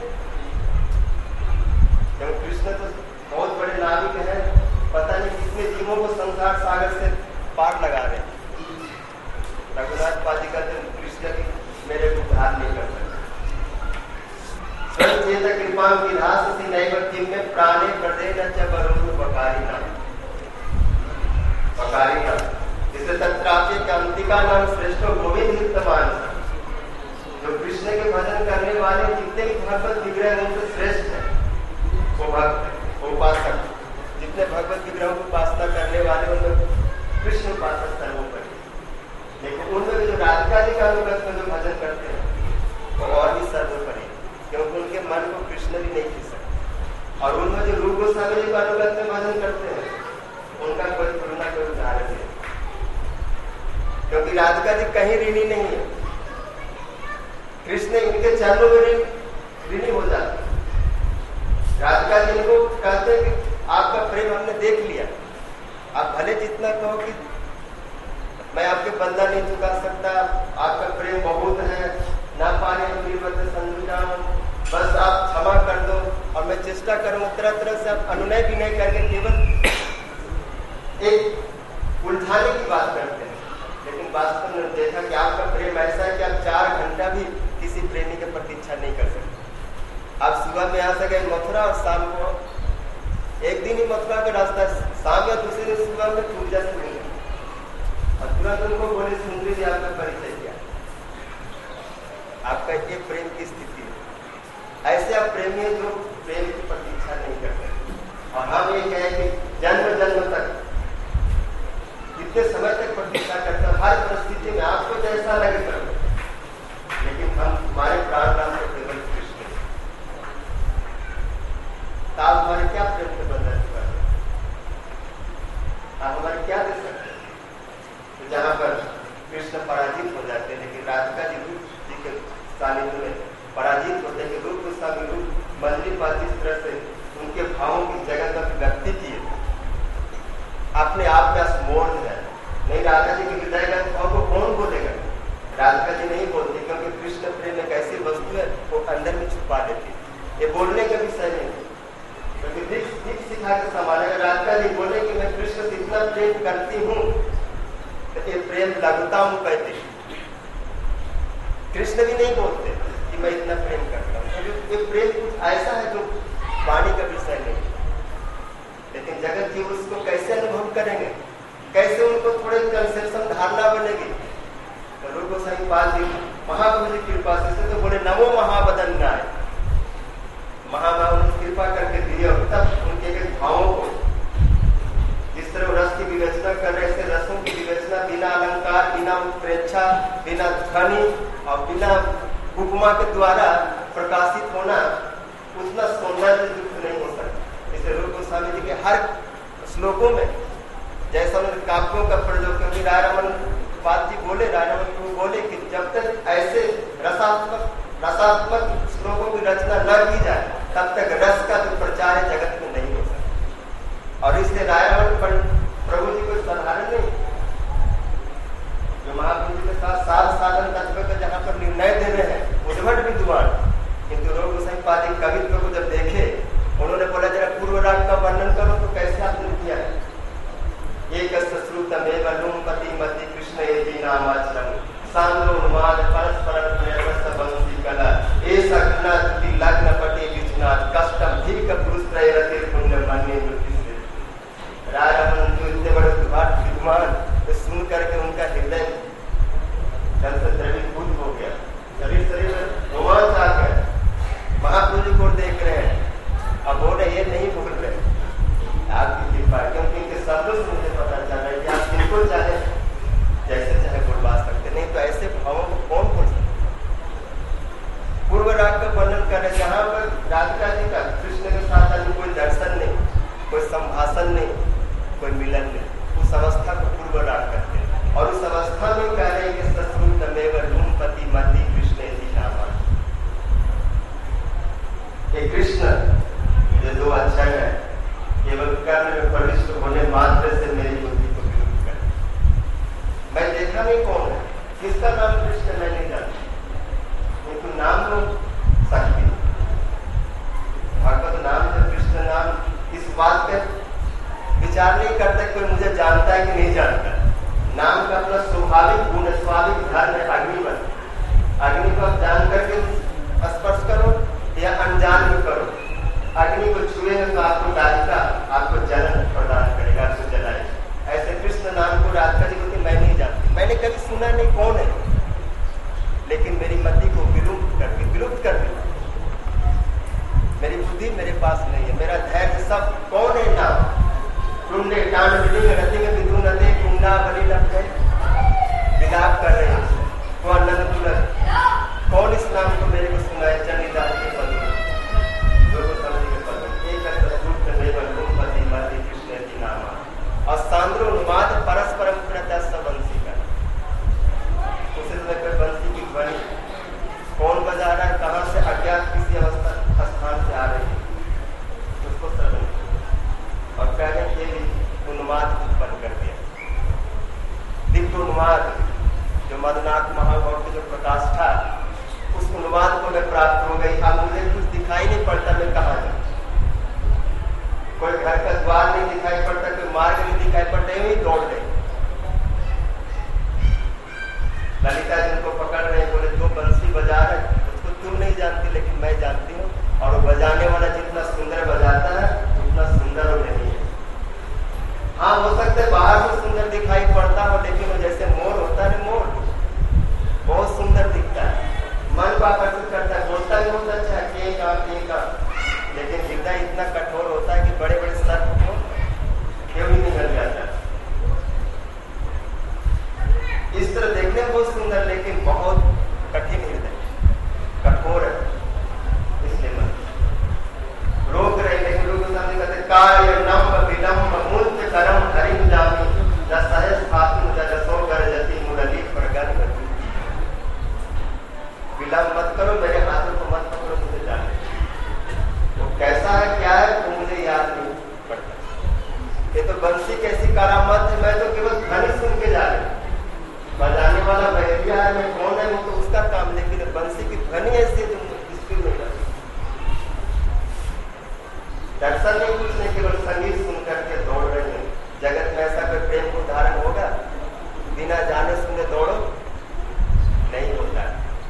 क्योंकि कृष्ण तो बहुत बड़े नाविक हैं, पता नहीं कितने जीवों को संसार सागर से पार लगा रहे हैं। रघुनाथ पाजी कहते हैं कृष्ण की मेरे को उद्धार नहीं कर सकते। स्वयं कृपा विधास सी नैव किम में प्राणे प्रदे न च वरुण बकारी नाम बकारी नाम जिसे तत्राप्य के अंतिका नाम श्रेष्ठ गोविंद हितमान। जो कृष्ण के भजन करने वाले जितने भी भगवत विग्रह उनसे श्रेष्ठ है, वो भक्त है, वो उपासक। जितने भगवत विग्रहों को उपासना करने वाले उनमें कृष्ण उपासक सर्वोपरि। लेकिन उनमें जो राधिका जी का अनुगत में जो भजन करते हैं, कृष्ण भी नहीं खींच सकते। और उनमें जो रूप गोस्वामी जी को अनुगत में भजन करते हैं उनका कोई तुलना कोई उदाहरण नहीं, क्योंकि राधिका जी कहीं ऋणी नहीं है। कृष्ण इनके चरणों में ऋणी हो जाते। राधिका जी इनको कहते हैं कि आपका प्रेम हमने देख लिया, आप भले जितना कहो कि मैं आपके बंदा नहीं चुका सकता, आपका प्रेम बहुत है, ना पाने संविधान, बस आप क्षमा कर दो और मैं चेष्टा करूंगा तरह तरह से आप अनुनय भी नहीं करके केवल एक उलझाने की बात करते हैं। लेकिन वास्तव में देखा कि आपका प्रेम ऐसा है कि आप चार घंटा भी किसी प्रेमी की प्रतीक्षा नहीं कर सकते। आप सुबह में आ सके मथुरा और शाम को एक दिन ही मथुरा का रास्ता, शाम या दूसरे दिन सुबह में पूजा से मिले और तुरंत उनको बोले सुंदरी जी आपका परिचय किया, आपका ये प्रेम की स्थिति है। ऐसे आप प्रेमी है जो प्रेम की प्रतीक्षा नहीं करते। और हम ये कहें कि जन्म जन्म तक कितने समय तक प्रतीक्षा करते हैं, हर परिस्थिति में आपको जैसा लगे करो, लेकिन हम हमारे प्राण नाम से केवल कृष्ण है। तो आप हमारे क्या प्रेम के बंधन कर, आप हमारे क्या दे सकते हैं? तो जहां पर कृष्ण पराजित हो जाते हैं, लेकिन राधिका जी रूप जी के सानिध्य में पराजित होते हैं। रूप गोस्वामी रूप मंजरी पाल जिस तरह से उनके भावों की जगह का व्यक्ति किए, अपने आप में स्मोड़ है। नहीं, राधा जी के हृदय का भाव को कौन बोलेगा? राधिका जी नहीं बोलती, क्योंकि कृष्ण प्रेम एक ऐसी वस्तु है वो अंदर में छुपा देती है। ये बोलने का विषय नहीं, क्योंकि दिख दिख सिखा के समान है। राधिका जी बोले कि मैं कृष्ण से इतना प्रेम करती हूँ, तो ये प्रेम लगता हूँ कहते। कृष्ण भी नहीं बोलते कि मैं इतना प्रेम करता हूँ, क्योंकि ये प्रेम कुछ ऐसा है जो वाणी का विषय नहीं। लेकिन जगत जी उसको कैसे अनुभव करेंगे, कैसे उनको थोड़े कंसेप्शन धारणा बनेगी? तो रूप गोस्वामी पाल जी महाप्रभु की कृपा से तो बोले नमो महाबदन्नाय, महाभाव कृपा करके दिए। और तब उनके भावों को जिस तरह रस की विवेचना कर रहे थे, रसों की विवेचना बिना अलंकार, बिना उत्प्रेक्षा, बिना ध्वनि और बिना उपमा के द्वारा प्रकाशित होना, उतना सौंदर्य युक्त नहीं हो सकता। इसलिए रूप गोस्वामी जी के हर श्लोकों में जैसा उन्होंने काव्यों का प्रयोग, क्योंकि राय रमन पाद जी बोले, राय रमन को बोले कि जब तक ऐसे रसात्मक रसात्मक श्लोकों की रचना न की जाए तब तक रस का जो प्रचार है जगत में नहीं हो सकता। और इसलिए राय रमन प्रभु जी कोई साधारण नहीं, जो महाप्रभु जी के साथ साध साधन तत्व का जहाँ पर निर्णय दे रहे हैं उद्भट विद्वान। किंतु रूप गोस्वामी पाद जी कवित्व को जब देखे, उन्होंने बोला जरा पूर्व राग का वर्णन करो तो कैसे आपने किया है? एक श्रुतमेव लुम्पति मति कृष्ण ये जी नामाचरम सांद्रोन्माद परस्पर बंसी कला ऐसा घना तुति लग्न पटे विजनाथ कष्टम धीक पुरुष प्रयरते पुण्य मान्य मृत्यु से। राय रमन जो इतने बड़े दुर्भाट विद्वान, तो सुन करके उनका हृदय जल से द्रवीभूत हो गया, शरीर शरीर में रोमांच आ गया। महाप्रभु जी को देख रहे हैं, अब बोले ये नहीं भूल रहे आपकी कृपा, क्योंकि इनके शब्दों से मुझे पता चल रहा है कि आप बिल्कुल चाहे जैसे चाहे बोलवा सकते, नहीं तो ऐसे भावों को कौन बोल सकते? पूर्व राग का वर्णन कर रहे, जहाँ पर राधिका जी का कृष्ण के साथ अभी कोई दर्शन नहीं, कोई संभाषण नहीं, कोई मिलन नहीं, उस अवस्था को पूर्व राग करते हैं। और उस अवस्था में कह रहे हैं कि सस्रुतमेव लुम्पति मति कृष्ण इति नामा। ये कृष्ण जो दो अक्षर है केवल कर्ण में प्रविष्ट होने मात्र से मेरी बुद्धि को विरुद्ध कर। मैं देखा नहीं कौन है, किसका नाम कृष्ण मैं नहीं जानता, किंतु नाम तो शक्ति, भगवत नाम है कृष्ण नाम। इस बात पे विचार नहीं करते कोई मुझे जानता है कि नहीं जानता। नाम का अपना स्वाभाविक गुण, स्वाभाविक धर्म है अग्निवत। अग्नि को आप जान करके स्पर्श करो या अनजान भी करो, अग्नि को छुएगा तो आपको डालेगा, आपको जलन प्रदान करेगा, आपको जलाएगा। ऐसे कृष्ण नाम को राधिका जी को मैं नहीं जानती, मैंने कभी सुना नहीं कौन है, लेकिन मेरी मति को विलुप्त करके विलुप्त कर दिया। मेरी बुद्धि मेरे पास नहीं है, मेरा धैर्य सब कौन है नाम टूंडे टाण बिलिंग रति में विदु नदे कुंडा बलि लग विलाप कर रहे हैं। कौन नंद तुलक, कौन इस नाम को मेरे को सुनाए चंडीदास के पद में? विलंब मत करो, मेरे हाथों को मत पकड़ो, मुझे जाने। वो कैसा है क्या है वो मुझे याद नहीं पड़ता। ये तो बंसी कैसी करामत है, मैं तो केवल ध्वनि सुन के जा रही। बजाने वाला बहेरिया है, मैं कौन है, वो तो उसका काम, लेकिन बंसी की ध्वनि ऐसी जो स्थिर नहीं रहती। दर्शन नहीं, कुछ नहीं, केवल संगीत सुन करके दौड़ रहे हैं। जगत में ऐसा कोई प्रेम को धारण होगा बिना जाने सुने दौड़ो? नहीं होता।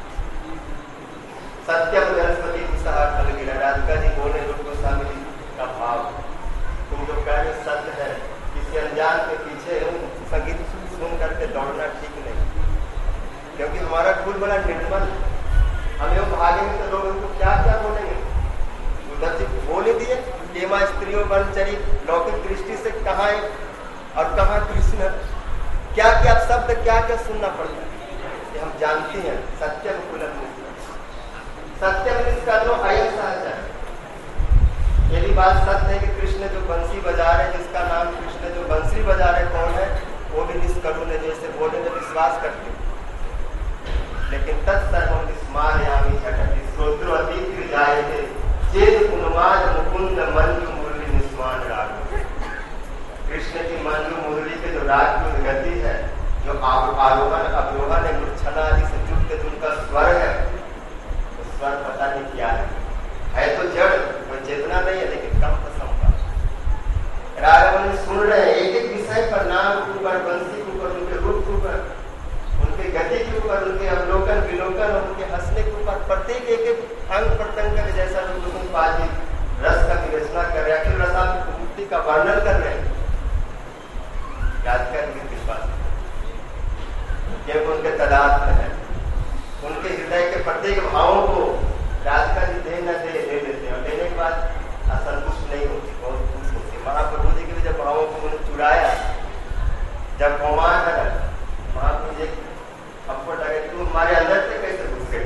सत्यम बृहस्पति की सहा फल गिरा, राधिका जी बोले रूप गोस्वामी जी का भाव, तुम जो कह रहे सत्य है, किसी अनजान के पीछे संगीत सुन करके दौड़ना ठीक नहीं, क्योंकि हमारा फूल बड़ा निर्मल। हम लोग भागेंगे तो लोग उनको क्या क्या बोलेंगे। उधर जी बोल ही दिए, केमा स्त्रियों बनचरी, लौकिक दृष्टि से कहाँ है और कहाँ कृष्ण, क्या क्या शब्द क्या क्या सुनना पड़ता है, ये हम जानते हैं। सत्यम कुलम सत्यम निष्कर्णो अयम सहचर। यदि बात सत्य है कि कृष्ण जो बंसी बजा रहे, जिसका नाम कृष्ण जो बंसी बजा रहे कौन है, वो भी निष्करुण है, जैसे बोले में विश्वास करते। लेकिन तत्सर्वम विस्मारयामि झटति श्रोत्रो अतीत जायते चेत उन्माद मुकुंद मंजू मुरली निस्वान राग। कृष्ण की मंजू मुरली के जो राग की गति है, जो आरोहण अवरोहण है, मूर्छना आदि से युक्त जो उनका स्वर है, तो स्वर पता नहीं क्या है, है तो जड़, कोई चेतना नहीं है, लेकिन कम पसंद का रागवन सुन रहे हैं। एक एक विषय पर, नाम के ऊपर, बंसी के ऊपर, उनके रूप के ऊपर, उनके गति के ऊपर, उनके अवलोकन विलोकन और उनके हंसने के ऊपर, प्रत्येक एक एक अंग प्रत्यंग का जैसा पाजी रस का विवेचना कर रहे हैं, अखिल रसात्मक का वर्णन कर रहे हैं। याद करेंगे कृपा से, क्योंकि उनके तदात्म है, उनके हृदय के प्रत्येक भावों को राधिका जी दे न दे ले लेते हैं, और लेने के बाद असंतुष्ट नहीं होती, बहुत खुश होती है। महाप्रभु जी के भी जब भावों को उन्होंने चुराया, जब भगवान है महाप्रभु जी हमको लगे तू हमारे अंदर से कैसे घुस गए,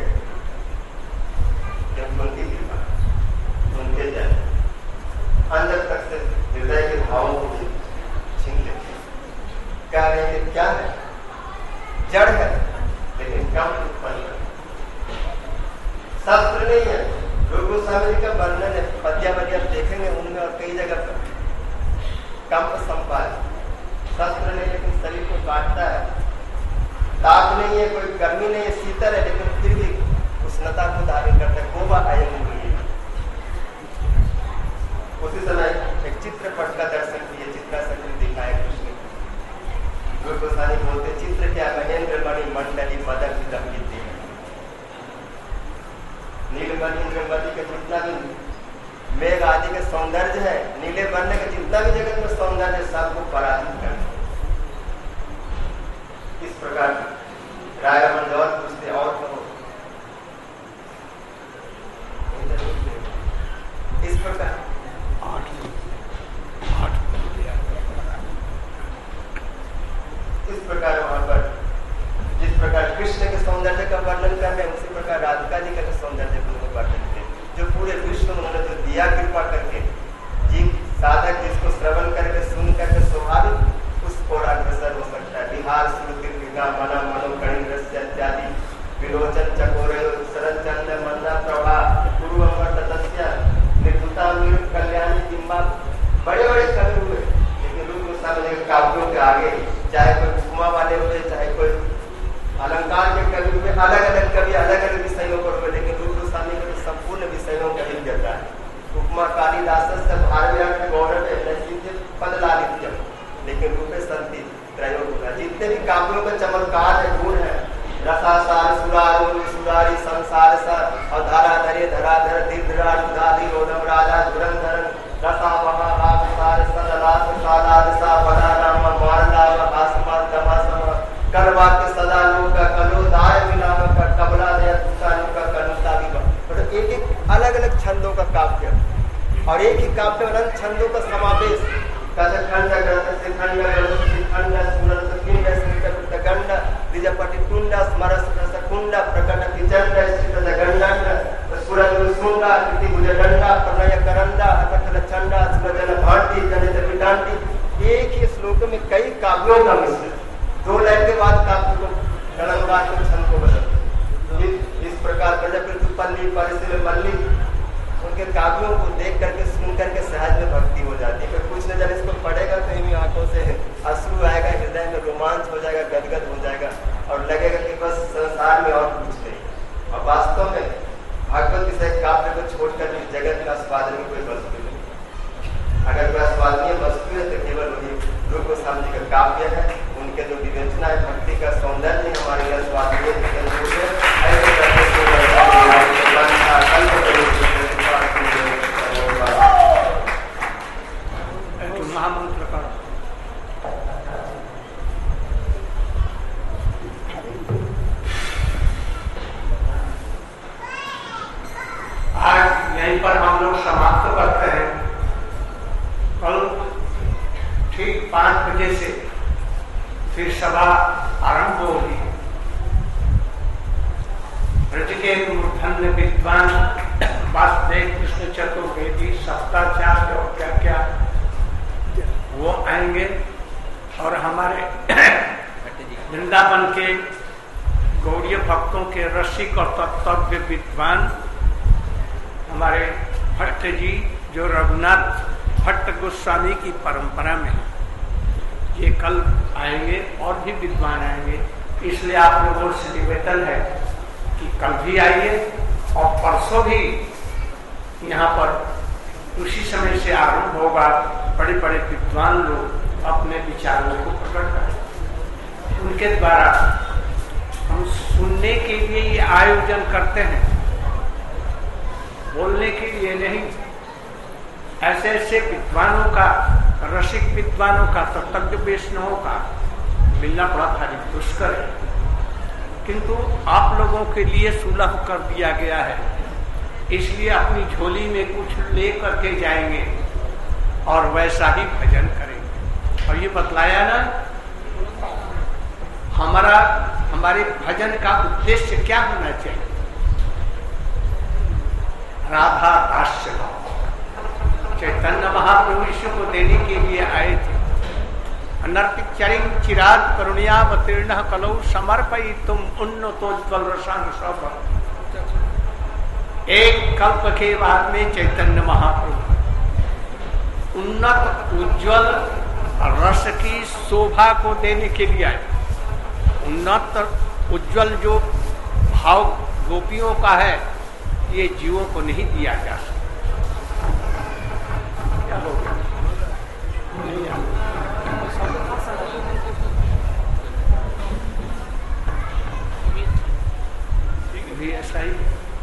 जब उनकी कृपा, उनके जय अंदर तक से हृदय के भावों को भी छीन लेते। कह रहे हैं कि क्या है, जड़ है लेकिन कम उत्पन्न है, शास्त्र नहीं है। रूप गोस्वामी जी का वर्णन है, पद्यावली आप देखेंगे उनमें और कई जगह पर कम संपाद, शस्त्र नहीं लेकिन शरीर को काटता है, ताप नहीं है, कोई गर्मी नहीं है, शीतल है, लेकिन फिर भी उष्णता को धारण करता है। गोवा आयन उसी समय एक चित्रपट का दर्शन किए, चित्रासन दिखाया कृष्ण। रूप गोस्वामी बोलते चित्र क्या, महेंद्र मणि मंडली मदन विदम गीते, नीलमणि इंद्रमणि के जितना भी मेघ आदि के सौंदर्य है, नीले वर्ण के जितना भी जगत में सौंदर्य है, सबको पराजित कर। इस प्रकार रायमन और पूछते और कहो, इस प्रकार इस प्रकार वहां पर जिस प्रकार कृष्ण के सौंदर्य का वर्णन कर रहे हैं, उसी प्रकार राधिका जी का सौंदर्य का वर्णन करें, जो पूरे विश्व में उन्होंने जो दिया कृपा करके, जीव साधक जिसको श्रवण करके सुन करके स्वाभाविक उस ओर अग्रसर हो सकता है। बिहार श्रुति मना मनो कणिग्रस्य इत्यादि विलोचन चकोरे शरद मन्ना प्रभा पूर्व तस्य निर्भुता मीर कल्याणी जिम्बा, बड़े बड़े कवि हुए, लेकिन रूप गोस्वामी के काव्यों के आगे चाहे कोई उपमा वाले हुए, चाहे कोई अलंकार के कवि हुए, अलग अलग कवि अलग अलग विषयों पर हुए, लेकिन रूप गोस्वामी के संपूर्ण विषयों का लिख देता है। उपमा कालिदास से भारत गौरव पद लालित्यम, लेकिन रूपे संति त्रयोग होगा। जितने भी काव्यों का चमत्कार है, गुण है, रसासार सुरारोल सुरारी संसार सा और धाराधरे धराधर दीर्घराज उदाधि रोदम राजा धुरंधर रसा महा आसार सदलास सालाद सा बड़ा राम मारलाव आसमान तमासम करवा के सदा लोक कलोदाय विलाम का कबला दया तुकानु का कनुता भी। तो एक एक अलग अलग छंदों का काव्य और एक ही काव्य में अनंत छंदों का समावेश, कथखंड ग्रंथ से खंड खंड सुरत किंड स्मृत गंड द्विजपटि कुंड स्मरस रसकुंड प्रकट किचंड स्थित गंड सुरत सुंड कृति भुजदंड प्रणय करंडा अथखल चंडा सुरजन भांति जनित विडांति। एक ही श्लोक में कई काव्यों का मिश्रण, दो लाइन के बाद काव्य को अलंकार को छंद को बदल। इस प्रकार पल्ली परिसिल मल्ली, उनके काव्यों को देख करके सुन करके सहज में भक्ति हो जाती है। फिर कुछ न जब इसको पढ़ेगा तो इन आंखों से अश्रु आएगा, हृदय में रोमांच हो जाएगा, गदगद हो जाएगा और लगेगा कि बस संसार में और कुछ नहीं। और वास्तव में भागवत विषय काव्य को छोड़कर इस जगत में आस्वादन में कोई वस्तु नहीं। अगर कोई आस्वादनीय वस्तु है तो केवल वही रूप गोस्वामी जी का काव्य है। उनके जो विवेचना है, भक्ति का सौंदर्य हमारे लिए आस्वादनीय महामंत्र का आज यहीं पर हम लोग समाप्त करते हैं। कल ठीक पांच बजे से फिर सभा आरंभ होगी। ब्रज के मूर्धन्य विद्वान वासुदेव कृष्ण चतुर्वेदी सप्ताचार्य और क्या क्या वो आएंगे और हमारे वृंदावन के गौड़ीय भक्तों के रसिक और तत्व्य विद्वान हमारे भट्ट जी जो रघुनाथ भट्ट गोस्वामी की परंपरा में है, ये कल आएंगे और भी विद्वान आएंगे। इसलिए आप लोगों से निवेदन है कि कल भी आइए और परसों भी यहाँ पर उसी समय से आरंभ होगा। बड़े बड़े विद्वान लोग अपने विचारों को प्रकट करें, उनके द्वारा हम सुनने के लिए ये आयोजन करते हैं, बोलने के लिए नहीं। ऐसे ऐसे विद्वानों का, रसिक विद्वानों का, तत्व वैष्णवों का मिलना बड़ा भारी दुष्कर है, किंतु आप लोगों के लिए सुलभ कर दिया गया है। इसलिए अपनी झोली में कुछ ले करके जाएंगे और वैसा ही भजन करेंगे। और ये बतलाया ना, हमारा हमारे भजन का उद्देश्य क्या होना चाहिए? राधा दास्य भाव। चैतन्य महाप्रभु विश्व को देने के लिए आए थे। अनर्पित चरिम चिराग करुणयावतीर्ण कलौ समर्पयि तुम उन्नतोज्ज्वल रसांग सब। एक कल्प के बाद में चैतन्य महाप्रभु उन्नत उज्ज्वल रस की शोभा को देने के लिए आए। उन्नत उज्ज्वल जो भाव गोपियों का है, ये जीवों को नहीं दिया जा सकता। क्या हो गया? भी ऐसा ही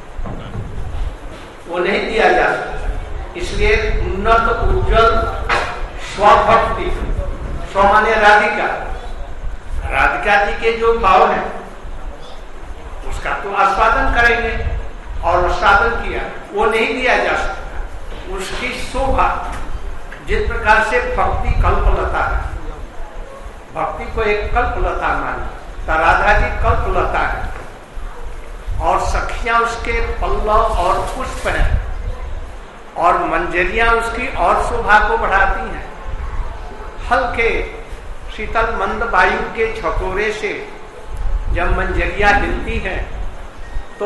वो नहीं दिया जा सकता। इसलिए उन्नत उज्ज्वल स्वभक्ति, स्व माने राधिका, राधिका जी के जो भाव है उसका तो आस्वादन करेंगे और आस्वादन किया, वो नहीं दिया जा सकता। उसकी शोभा, जिस प्रकार से भक्ति कल्पलता है, भक्ति को एक कल्पलता मानी, तो राधा जी कल्पलता है और सखियां उसके पल्लव और पुष्प हैं और मंजरियां उसकी और शोभा को बढ़ाती हैं। हल्के शीतल मंद वायु के झकोरे से जब मंजरियां हिलती हैं तो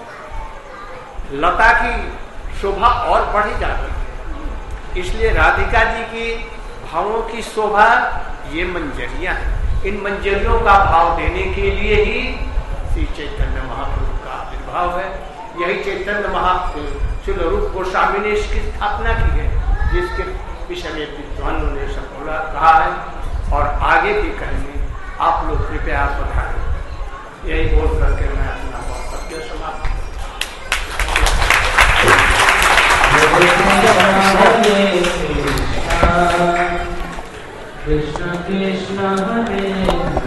लता की शोभा और बढ़ी जाती है। इसलिए राधिका जी की भावों की शोभा ये मंजरियां हैं। इन मंजरियों का भाव देने के लिए ही श्री चैतन्य महाप्रभु का आविर्भाव है। यही चैतन्य महाप्रभु श्री रूप गोस्वामी ने इसकी स्थापना की है, जिसके विषय में विद्वानों ने सब बोला कहा है और आगे भी कहेंगे। आप लोग कृपया पधारें। यही बोल करके मैं अपना वक्तव्य समाप्त। कृष्ण कृष्ण हरे